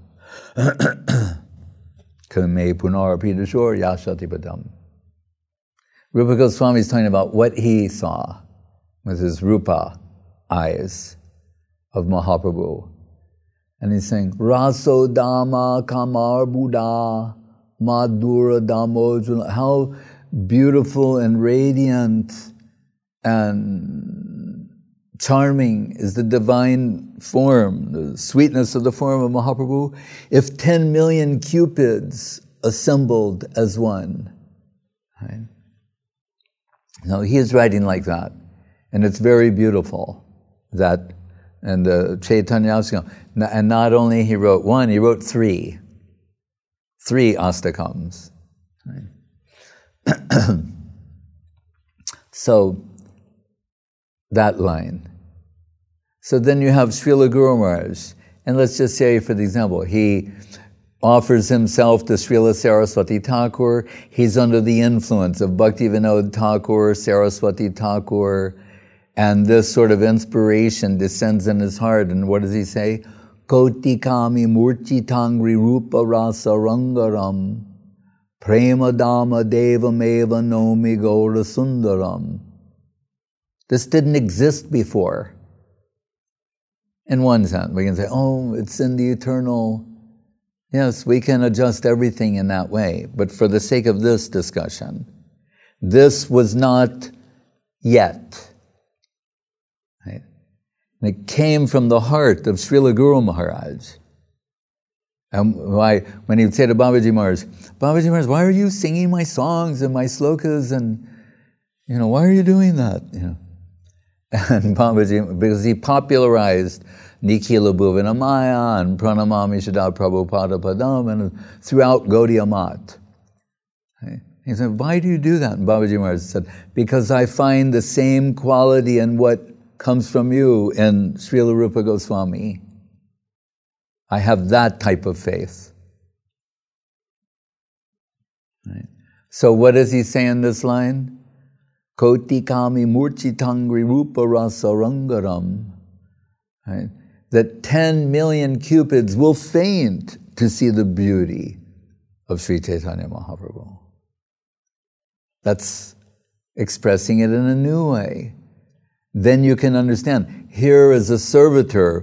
Kame Punar Api Drishur Yashati Padam. Rupa Goswami is talking about what he saw. with his rupa eyes of Mahaprabhu. And he's saying, Raso Dama Kamar Buddha Madhura Damo. How beautiful and radiant and charming is the divine form, the sweetness of the form of Mahaprabhu, if ten million cupids assembled as one. Right? No, he is writing like that. And it's very beautiful that, and the Chaitanya, and not only he wrote one, he wrote three. Three astakams. Right? So, that line. So then you have Srila Guru Maharaj, and let's just say, for the example, he offers himself to Srila Saraswati Thakur. He's under the influence of Bhakti Vinod Thakur, Saraswati Thakur, and this sort of inspiration descends in his heart. And what does he say? Koti kami murchi tangri rupa rasa rangaram prema dama devam eva nomi gaura sundaram. This didn't exist before. In one sense, we can say, oh, it's in the eternal. Yes, we can adjust everything in that way. But for the sake of this discussion, this was not yet. Right? And it came from the heart of Srila Guru Maharaj. And why, when he would say to Babaji Maharaj, Babaji Maharaj, why are you singing my songs and my slokas, and, you know, why are you doing that? You know, and Babaji, because he popularized Nikhila Bhuvana Maya and Pranamami Shada Prabhupada Padam and throughout Gaudiya Math. Right? He said, why do you do that? And Babaji Maharaj said, because I find the same quality in what comes from you in Srila Rupa Goswami. I have that type of faith. Right? So what does he say in this line? Koti kami murchi tangri rupa rasa rangaram. Right? That ten million cupids will faint to see the beauty of Sri Chaitanya Mahaprabhu. That's expressing it in a new way. Then you can understand. Here is a servitor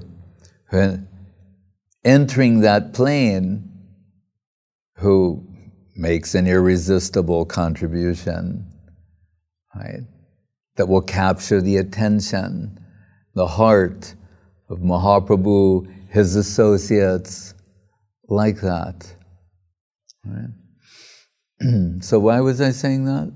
entering that plane who makes an irresistible contribution, right? That will capture the attention, the heart of Mahaprabhu, his associates, like that. Right? So why was I saying that?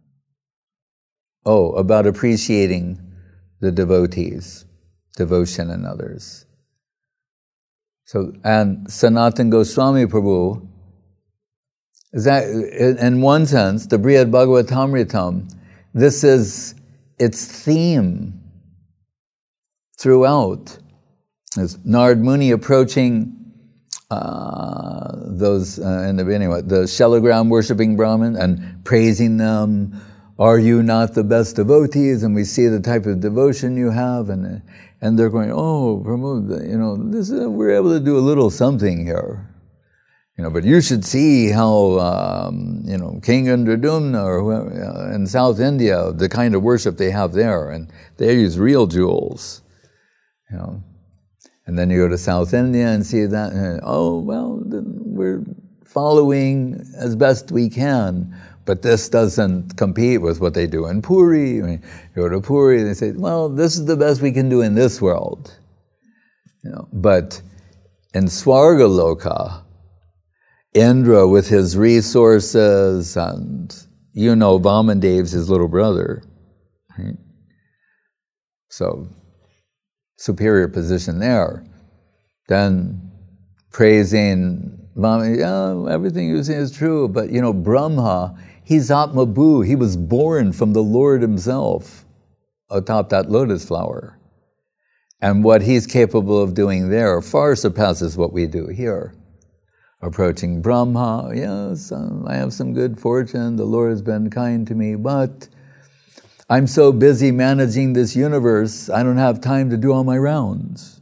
Oh, about appreciating the devotees, devotion in others. So, and Sanatana Goswami Prabhu, is that, in one sense, the Brihad Bhagavatamritam, this is its theme throughout. As Narad Muni approaching uh, those, uh, in the anyway, the Shalagram worshipping Brahmin and praising them. Are you not the best devotees? And we see the type of devotion you have, and and they're going, oh, Pramod, you know, this is, we're able to do a little something here, you know. But you should see how, um, you know, King Indradumna or whoever, uh, in South India, the kind of worship they have there, and they use real jewels, you know. And then you go to South India and see that, and, oh, well, we're following as best we can. But this doesn't compete with what they do in Puri. I mean, you go to Puri, they say, well, this is the best we can do in this world. You know, but in Swargaloka, Indra with his resources, and you know Vamandev's his little brother. Right? So, superior position there. Then praising Vamandeva, yeah, everything you say is true, but you know, Brahma, he's Atma Bhu. He was born from the Lord himself atop that lotus flower. And what he's capable of doing there far surpasses what we do here. Approaching Brahma, yes, um, I have some good fortune, the Lord has been kind to me, but I'm so busy managing this universe, I don't have time to do all my rounds.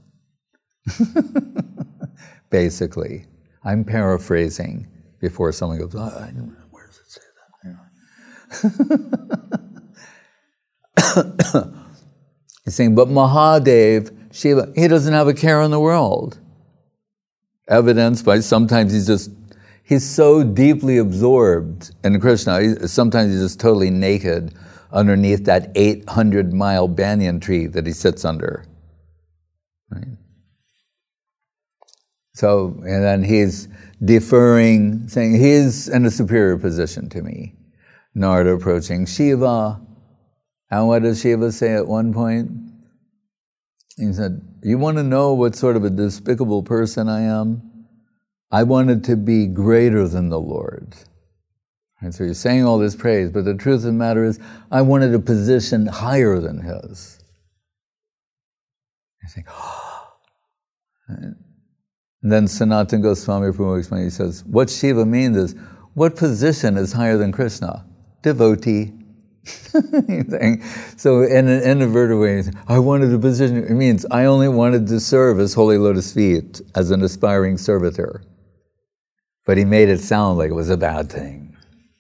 Basically. I'm paraphrasing before someone goes, oh, I don't know, where does it say that? He's saying, but Mahadev, Shiva, he doesn't have a care in the world. Evidenced by sometimes he's just, he's so deeply absorbed in Krishna, he, sometimes he's just totally naked underneath that eight hundred mile banyan tree that he sits under. Right? So, and then he's deferring, saying he's in a superior position to me. Narada approaching Shiva. And what does Shiva say at one point? He said, you want to know what sort of a despicable person I am? I wanted to be greater than the Lord. And so you're saying all this praise, but the truth of the matter is, I wanted a position higher than his. You think, oh. And then Sanatana Goswami Prabhu explains, he says, what Shiva means is, what position is higher than Krishna? Devotee. So in an inverted way, I wanted a position, it means I only wanted to serve as Holy Lotus feet, as an aspiring servitor. But he made it sound like it was a bad thing.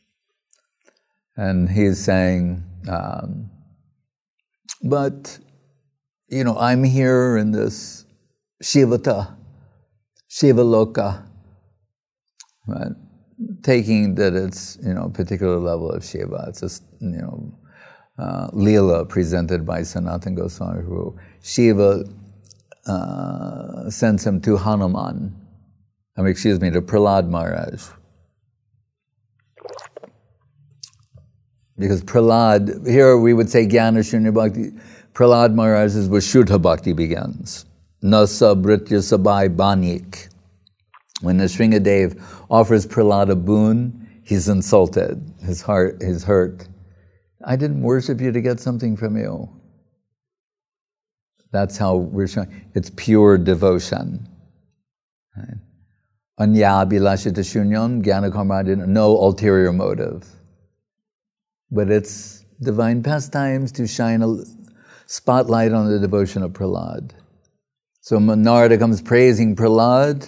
And he's saying, um, but, you know, I'm here in this Shivata, Shivaloka, right? Taking that it's, you know, a particular level of Shiva. It's just, you know, uh, Leela presented by Sanatana Goswami Prabhu. Shiva uh, sends him to Hanuman. I mean, excuse me, to Prahlad Maharaj. Because Prahlad, here we would say Jnana Shunya Bhakti. Prahlad Maharaj is where Shuddha Bhakti begins. Nasa Britya Sabai Banik. When Nrsingadev offers Prahlad a boon, he's insulted. His heart is hurt. I didn't worship you to get something from you. That's how we're showing. It's pure devotion. Right? Anya Abhilashita Shunyam, Jnana Karmadina, no ulterior motive. But it's divine pastimes to shine a spotlight on the devotion of Prahlad. So Narada comes praising Prahlad,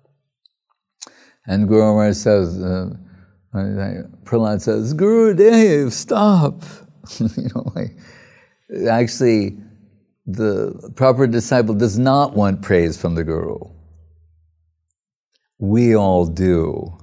and Guru Maharaj says, uh, Prahlad says, Gurudev, stop. You know, like, actually, the proper disciple does not want praise from the Guru. We all do.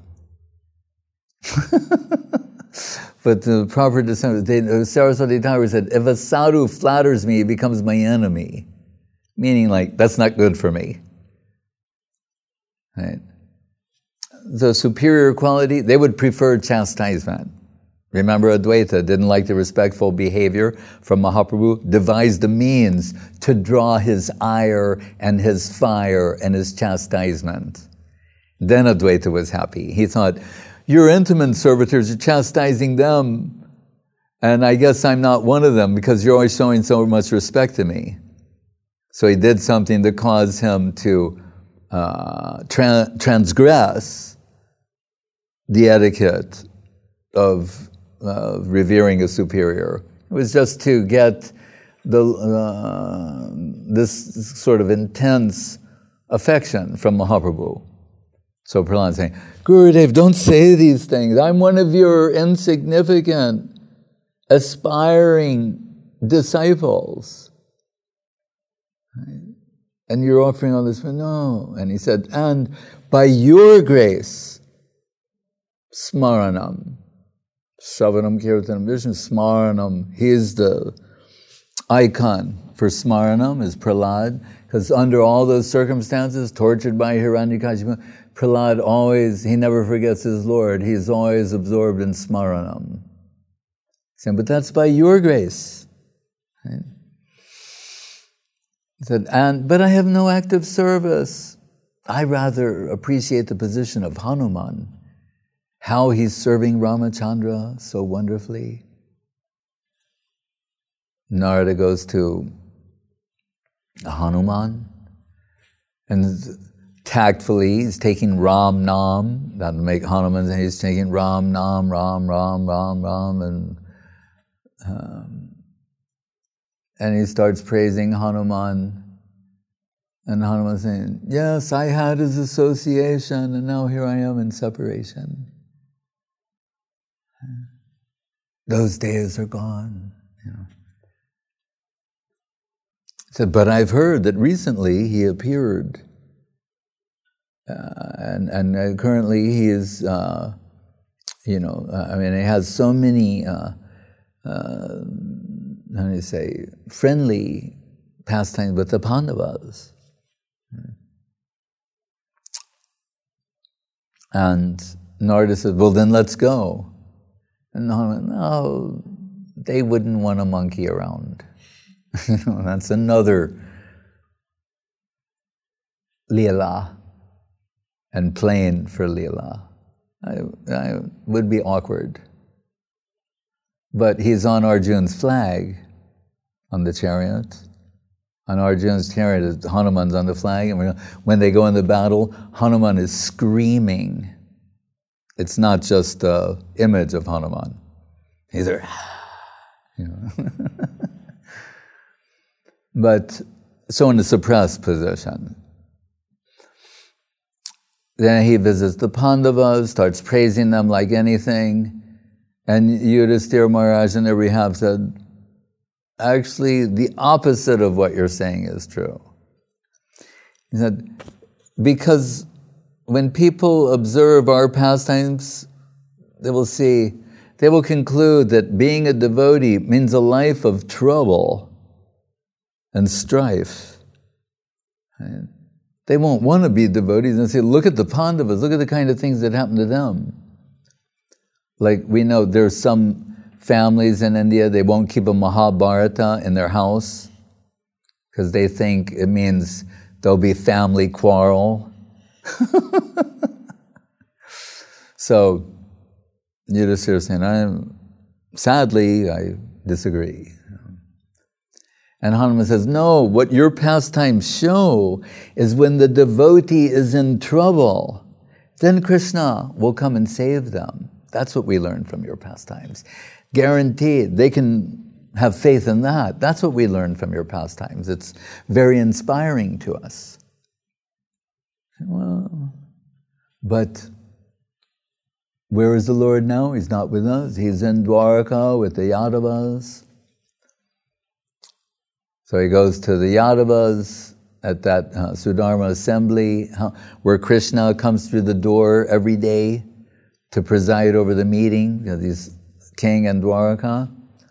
But the proper disciple, they, Saraswati Thakur said, if a sadhu flatters me, he becomes my enemy. Meaning, like, that's not good for me. Right? The superior quality, they would prefer chastisement. Remember, Advaita didn't like the respectful behavior from Mahaprabhu, devised a means to draw his ire and his fire and his chastisement. Then Advaita was happy. He thought, your intimate servitors are chastising them, and I guess I'm not one of them because you're always showing so much respect to me. So he did something that caused him to uh, tra- transgress the etiquette of uh, revering a superior. It was just to get the uh, this sort of intense affection from Mahaprabhu. So Prahlad is saying, Gurudev, don't say these things. I'm one of your insignificant, aspiring disciples. Right? And you're offering all this, no. And he said, and by your grace, Smaranam, Shravanam Kirtanam Vishnu, Smaranam, he is the icon for Smaranam, is Prahlad, because under all those circumstances, tortured by Hiranyakashipu, Prahlad always, he never forgets his Lord, he's always absorbed in Smaranam. Saying, but that's by your grace. Right? He said, and, but I have no active service. I rather appreciate the position of Hanuman, how he's serving Ramachandra so wonderfully. Narada goes to Hanuman, and tactfully he's taking Ram Nam, that make Hanuman, and he's taking Ram Nam, Ram, Ram, Ram, Ram, and um, and he starts praising Hanuman. And Hanuman saying, yes, I had his association, and now here I am in separation. Those days are gone. You know. said, but I've heard that recently he appeared, uh, and and uh, currently he is, uh, you know, uh, I mean, he has so many, uh, uh, how do you say, friendly pastimes with the Pandavas. And Narada said, well, then let's go. And Narada went, no, they wouldn't want to monkey around. You know, that's another Leela and plain for Leela. I, I would be awkward. But he's on Arjuna's flag on the chariot. On Arjuna's chariot, Hanuman's on the flag, and when they go into battle, Hanuman is screaming. It's not just an image of Hanuman. He's there, you know. But so in a suppressed position. Then he visits the Pandavas, starts praising them like anything, and Yudhisthira Maharaj in their behalf said, actually, the opposite of what you're saying is true. He said, because when people observe our pastimes, they will see, they will conclude that being a devotee means a life of trouble and strife. Right? They won't want to be devotees and say, look at the Pandavas, look at the kind of things that happened to them. Like we know there's some families in India, they won't keep a Mahabharata in their house because they think it means there'll be family quarrel. So, Yudhisthira is saying, I'm, sadly, I disagree. And Hanuman says, no, what your pastimes show is when the devotee is in trouble, then Krishna will come and save them. That's what we learn from your pastimes. Guaranteed, they can have faith in that. That's what we learn from your pastimes. It's very inspiring to us. Well, but where is the Lord now? He's not with us. He's in Dwaraka with the Yadavas. So he goes to the Yadavas at that uh, Sudharma assembly uh, where Krishna comes through the door every day to preside over the meeting. You know, these king and Dwaraka.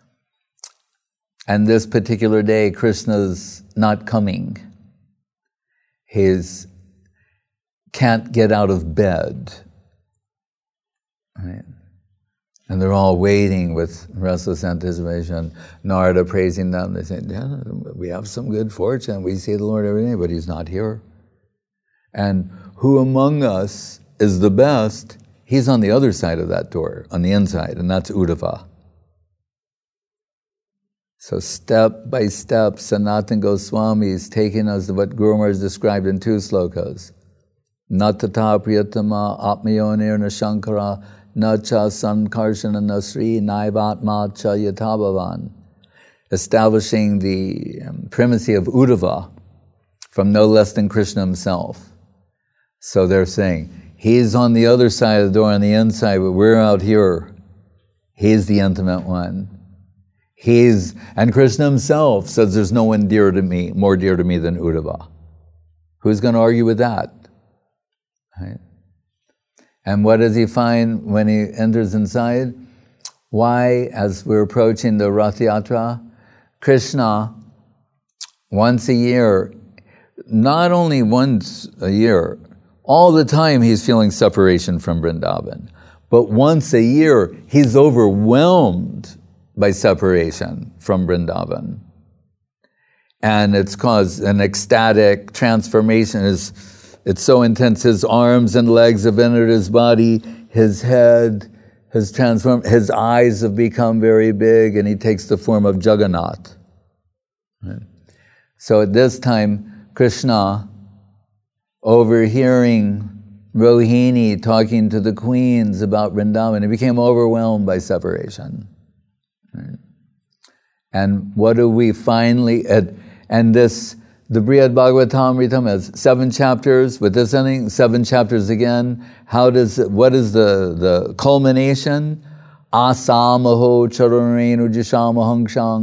And this particular day, Krishna's not coming. He's can't get out of bed. Right? And they're all waiting with restless anticipation. Narada praising them. They say, yeah, we have some good fortune. We see the Lord every day, but he's not here. And who among us is the best? He's on the other side of that door, on the inside, and that's Uddhava. So step by step, Sanatana Goswami is taking us to what Guru Maharaj described in two slokas. Natata priyatama atmayonir na shankara na cha sankarshana nasri naivatma cha yatabhavan. Establishing the um, primacy of Uddhava from no less than Krishna himself. So they're saying, he's on the other side of the door on the inside, but we're out here. He's the intimate one. He's, and Krishna himself says there's no one dear to me, more dear to me than Uddhava. Who's going to argue with that? Right? And what does he find when he enters inside? Why, as we're approaching the Rath Yatra, Krishna, once a year, not only once a year, all the time he's feeling separation from Vrindavan. But once a year, he's overwhelmed by separation from Vrindavan. And it's caused an ecstatic transformation. It's, it's so intense. His arms and legs have entered his body. His head has transformed. His eyes have become very big, and he takes the form of Jagannath. Right? So at this time, Krishna, overhearing Rohini talking to the queens about Vrindavan, he became overwhelmed by separation. Right? And what do we finally, and, and this, the Brihad Bhagavatamritam has seven chapters, with this ending, seven chapters again. How does, it, what is the, the culmination? Asamaho chararenu jishamahangshang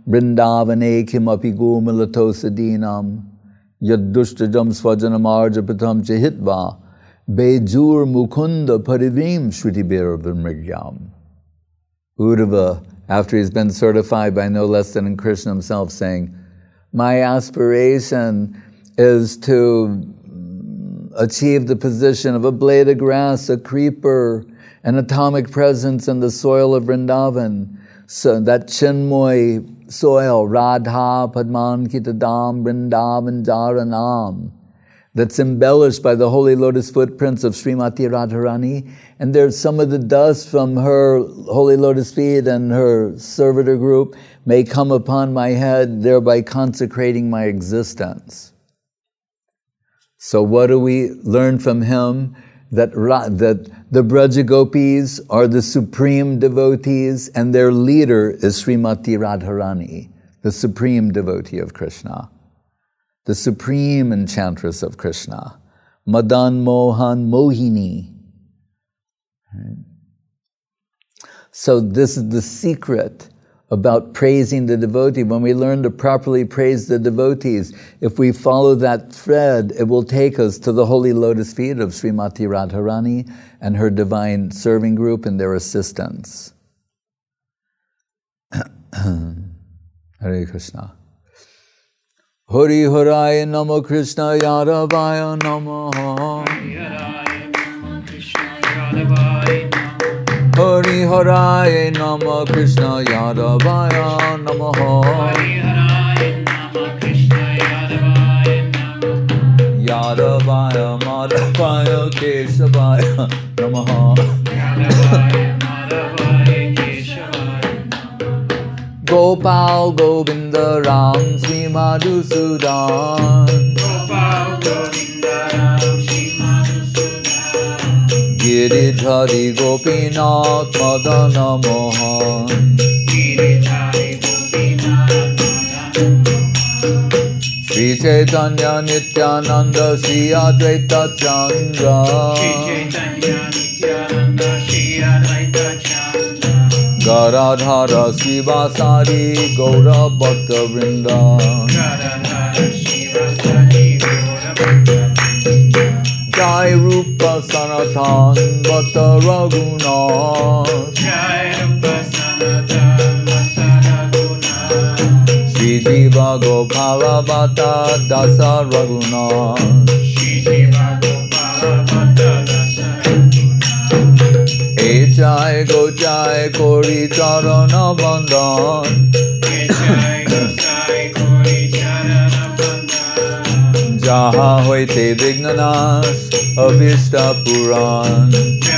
Vrindavane kimapi gomilatosadinam yaddustajam swajanamarjapatam chahitva bejur mukunda parivim shrutibir vimrigyam. Uddhava, after he's been certified by no less than Krishna himself, saying, my aspiration is to achieve the position of a blade of grass, a creeper, an atomic presence in the soil of Vrindavan. So that Chinmoy soil, Radha Padman Kitadam Vrindavan Jaranam, that's embellished by the holy lotus footprints of Srimati Radharani, and there's some of the dust from her holy lotus feet and her servitor group may come upon my head, thereby consecrating my existence. So what do we learn from him? That, that the Braja Gopis are the supreme devotees, and their leader is Srimati Radharani, the supreme devotee of Krishna, the supreme enchantress of Krishna, Madan Mohan Mohini. So this is the secret about praising the devotee. When we learn to properly praise the devotees, if we follow that thread, it will take us to the holy lotus feet of Srimati Radharani and her divine serving group and their assistants. Hare Krishna. Hari Haraya Namo Krishna Yadavaya Namo. Hari Haraya Nama Krishna Yadavaya Namaha. Hari Haraya Nama Krishna Yadavaya Namaha. Yadavaya Madhavaya Keshavaya Namaha. Yadavaya Madhavaya Keshavaya Namaha. Gopal Govinda Ram Sri Madhusudan. Gopal Govinda Ram Sri Giridhari Gopinath Madana Mohan. Giridhari Gopinath Madana Mohan. Sri Chaitanya Nityananda Sri Advaita Chandra. Sri Chaitanya Nityananda Sri Advaita Chandra. Garadhara Srivasari Gaura Bhakta Vrinda. Garadhara Srivasari Gaura Bhakta Vrinda. Jai Rupa Sanatan Bhatta Raghunath. Jai Rupa Sanatan Bhatta Raghunath. Shri Jiva Gopala Bhatta Dasa Raghunath. Shri Jiva Gopala Bhatta Dasa Raghunath. E Jai Go Jai Kori Charana Bandhan. E Jai Go Jai Kori Charana Bandhan. Jaha hoite Vignanas Avishta Puran.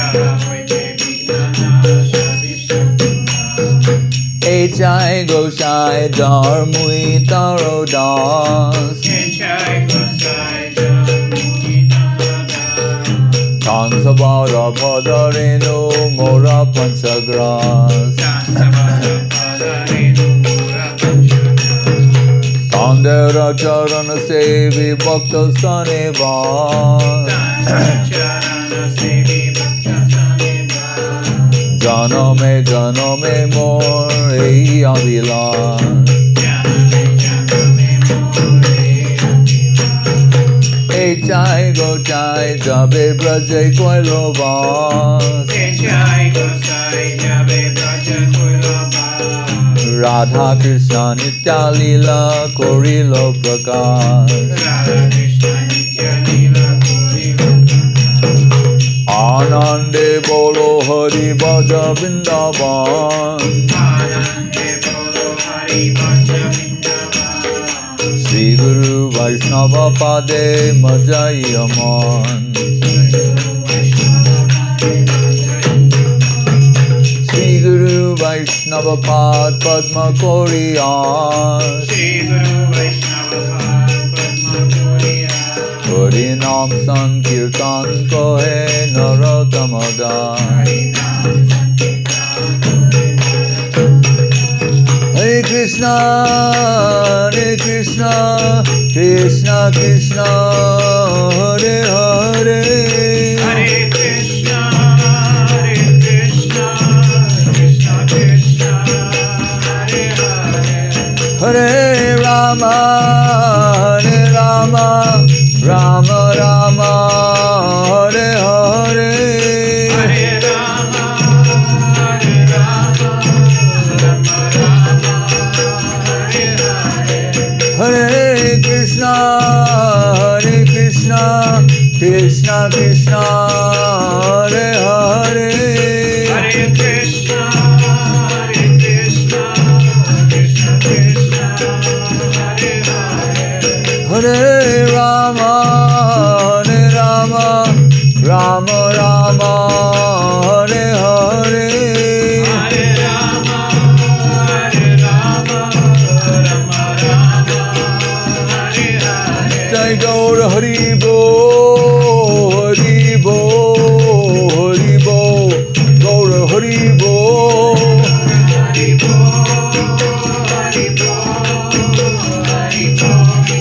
Echai Goshai Dharmui Taro Das. Echai Goshai Dharmui Taro Das. Tansabara Padarenu Mora Panchagras. Tansabara Padarenu Mora Panchagras. Tandera Charana Sevi Bhakta Saneva. Janame Janame Mor Ei Avilas. Ei Jai Go Jai Jabe Braja Koilovas. Ei Jai Go Jai Jabe Braja Koilovas. Radha Krishna Nitya Lila Korilo Prakash. Radha Krishna Nitya Lila Korilo Prakash. Anande Bolo Hari Bhaja Vrindavan. Anande Bolo Hari Bhaja Vrindavan. Shri Guru Vaishnava Pade Majai Aman. Shri Guru Vaishnava Pad Padma Koriyan. Shri Guru Vaishnava Pad Padma Koriyan. Hari Nam Sankirtan Kohe Narottama Das. Hare Krishna, Hare Krishna, Krishna Krishna, Hare Hare. Hare Krishna, Hare Krishna, Krishna Krishna, Hare Hare. Rama, Hare Rama, Rama Rama, Hare Hare. Hare Rama, Hare Rama, Rama Rama, Hare Hare. Hare Krishna, Hare Krishna, Krishna Krishna, Hare Hare. Hare Krishna, Hare Krishna, Krishna Krishna, Hare Hare. Hare Rama, Hare Rama, Rama Rama, Hare Hare. Hare Rama, Hare Rama, Rama Rama, Hare Hare. Jai Gaur Hari Bo, Hari Bo, Hari Bo, Gaur Hari Bo. Hari Bo, Hari Bo, Hari Bo,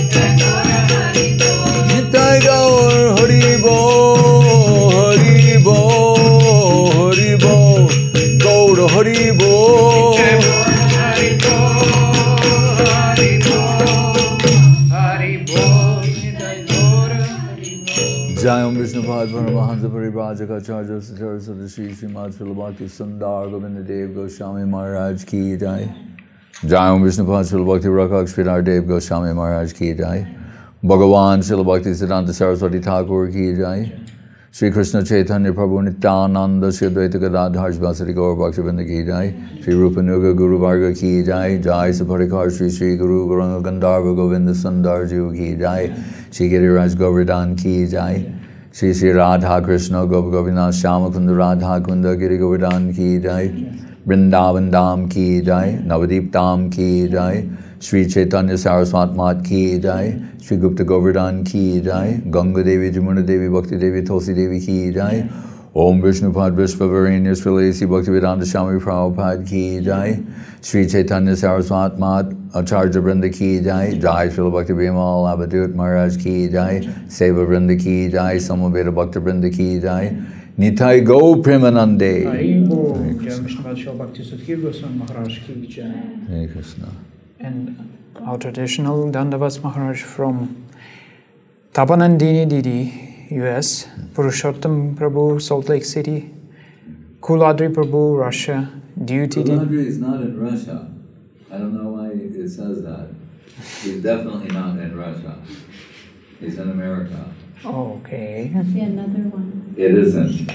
Nitai Gaur Hari Bo, Hari Bo, Hari Bo, Gaur Hari Bo. Hari Bo, Hari Bo, Hari Bo, Nitai Gaur Hari Bo. Jayam Vishnupad Paramahansa Parivrajaka Satar Sadashi Srimad Srilabhakti Sundar Govinda Dev Goswami Maharaj Ki Jai. Jayam Vishnupad Srilabhakti Rakak Sridhar Dev Goswami Maharaj Ki Jai. Bhagavan Srilabhakti Siddhanta Saraswati Thakur Ki Jai. Shri Krishna Chaitanya Prabhu Nityananda Shri Advaita Gadadhar Shri Gaur Bhaktivinoda Ki Jai. Shri Rupanuga Guru Varga Ki Jai. Jai Saparikar Shri Shri Guru Gauranga Gandharva Govinda Sundar Jiva Ki Jai. Shri Giriraj Govardhan Ki Jai. Shri Shri Radha Krishna Gop Govinath Shama Kunda Radha Kunda Giri Govardhan Ki Jai. Vrindavan Dham Ki Jai. Navadip Dham Ki Jai. Shri Chaitanya Saraswat Mat Ki Jai. Shri Gupta Govardhan Ki Jai. Ganga Devi Jamuna Devi Bhakti Devi Tulsi Devi Ki Jai. Om Vishnupad Vishvavarenya Srilesi Bhaktivedanta Swami Prabhupada Ki Jai. Shri Chaitanya Saraswat Mat Acharya Vrinda Ki Jai. Jai Srila Bhakti Bimal Abhadut Maharaj Ki Jai. Seva Vrinda Ki Jai. Samaveda Bhakti Vrinda Ki Jai. Nitai Go Premanande. Hari Bo, Jai Vishnupad Srila Bhakti Sudhir Goswami Maharaj Ki Jai. Hare Krishna. And our traditional Dandavas Maharaj from Tapanandini Didi, U S, Purushottam Prabhu, Salt Lake City, Kuladri Prabhu, Russia, Duty Kuladri is not in Russia. I don't know why it says that. He's definitely not in Russia. He's in America. Oh, okay. See another one. It isn't.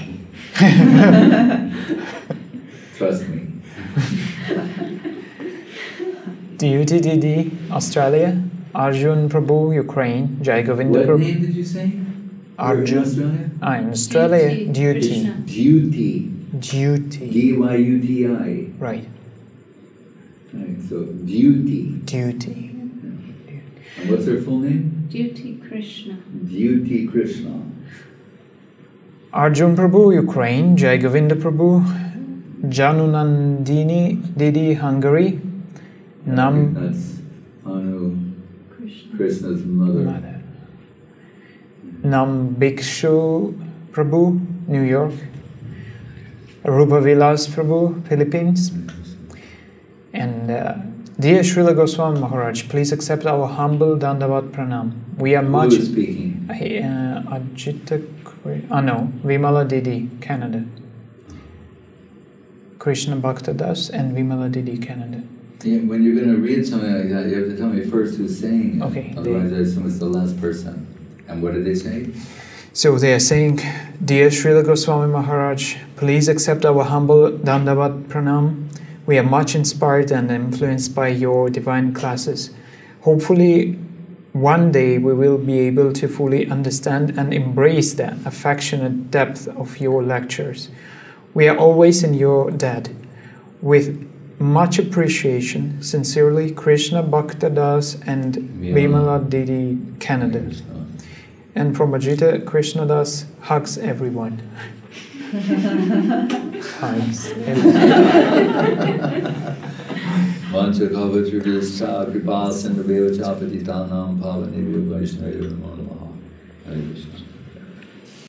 Trust me. Duty Didi, Australia, Arjun Prabhu, Ukraine, Jai Govinda What Prabhu. name did you say? Arjun. In Australia? Ah, in Australia, Duty. Krishna. Duty. Duty. D Y U T I. Right. Right, so duty. Duty. And what's her full name? Duty Krishna. Duty Krishna. Arjun Prabhu, Ukraine, Jai Govinda Prabhu, Janunandini Didi, Hungary, Nam That's Anu Krishna. Krishna's mother. Mother. Nam Bhikshu Prabhu, New York, Rupa Vilas Prabhu, Philippines, and uh, dear Srila Goswami Maharaj, please accept our humble Dandavat Pranam. We are much. Who is speaking? Uh, Ajita, ah no, Vimala Didi, Canada. Krishna Bhaktadas and Vimala Didi, Canada. Yeah, when you're going to read something like that, you have to tell me first who's saying it. Okay. Otherwise, I assume it's the last person. And what did they say? So they are saying, dear Srila Goswami Maharaj, please accept our humble Dandavat Pranam. We are much inspired and influenced by your divine classes. Hopefully, one day we will be able to fully understand and embrace the affectionate depth of your lectures. We are always in your debt. With much appreciation, sincerely, Krishna Bhaktadas and Vimala Didi, Canada. And from Ajita, Krishna Das hugs everyone. Hugs everyone. Vancha Kavachudischa Kripa Sindhaveva Chapatitanam Pavanebhyo Vaishnavyo Namo Namaha. Hare Krishna.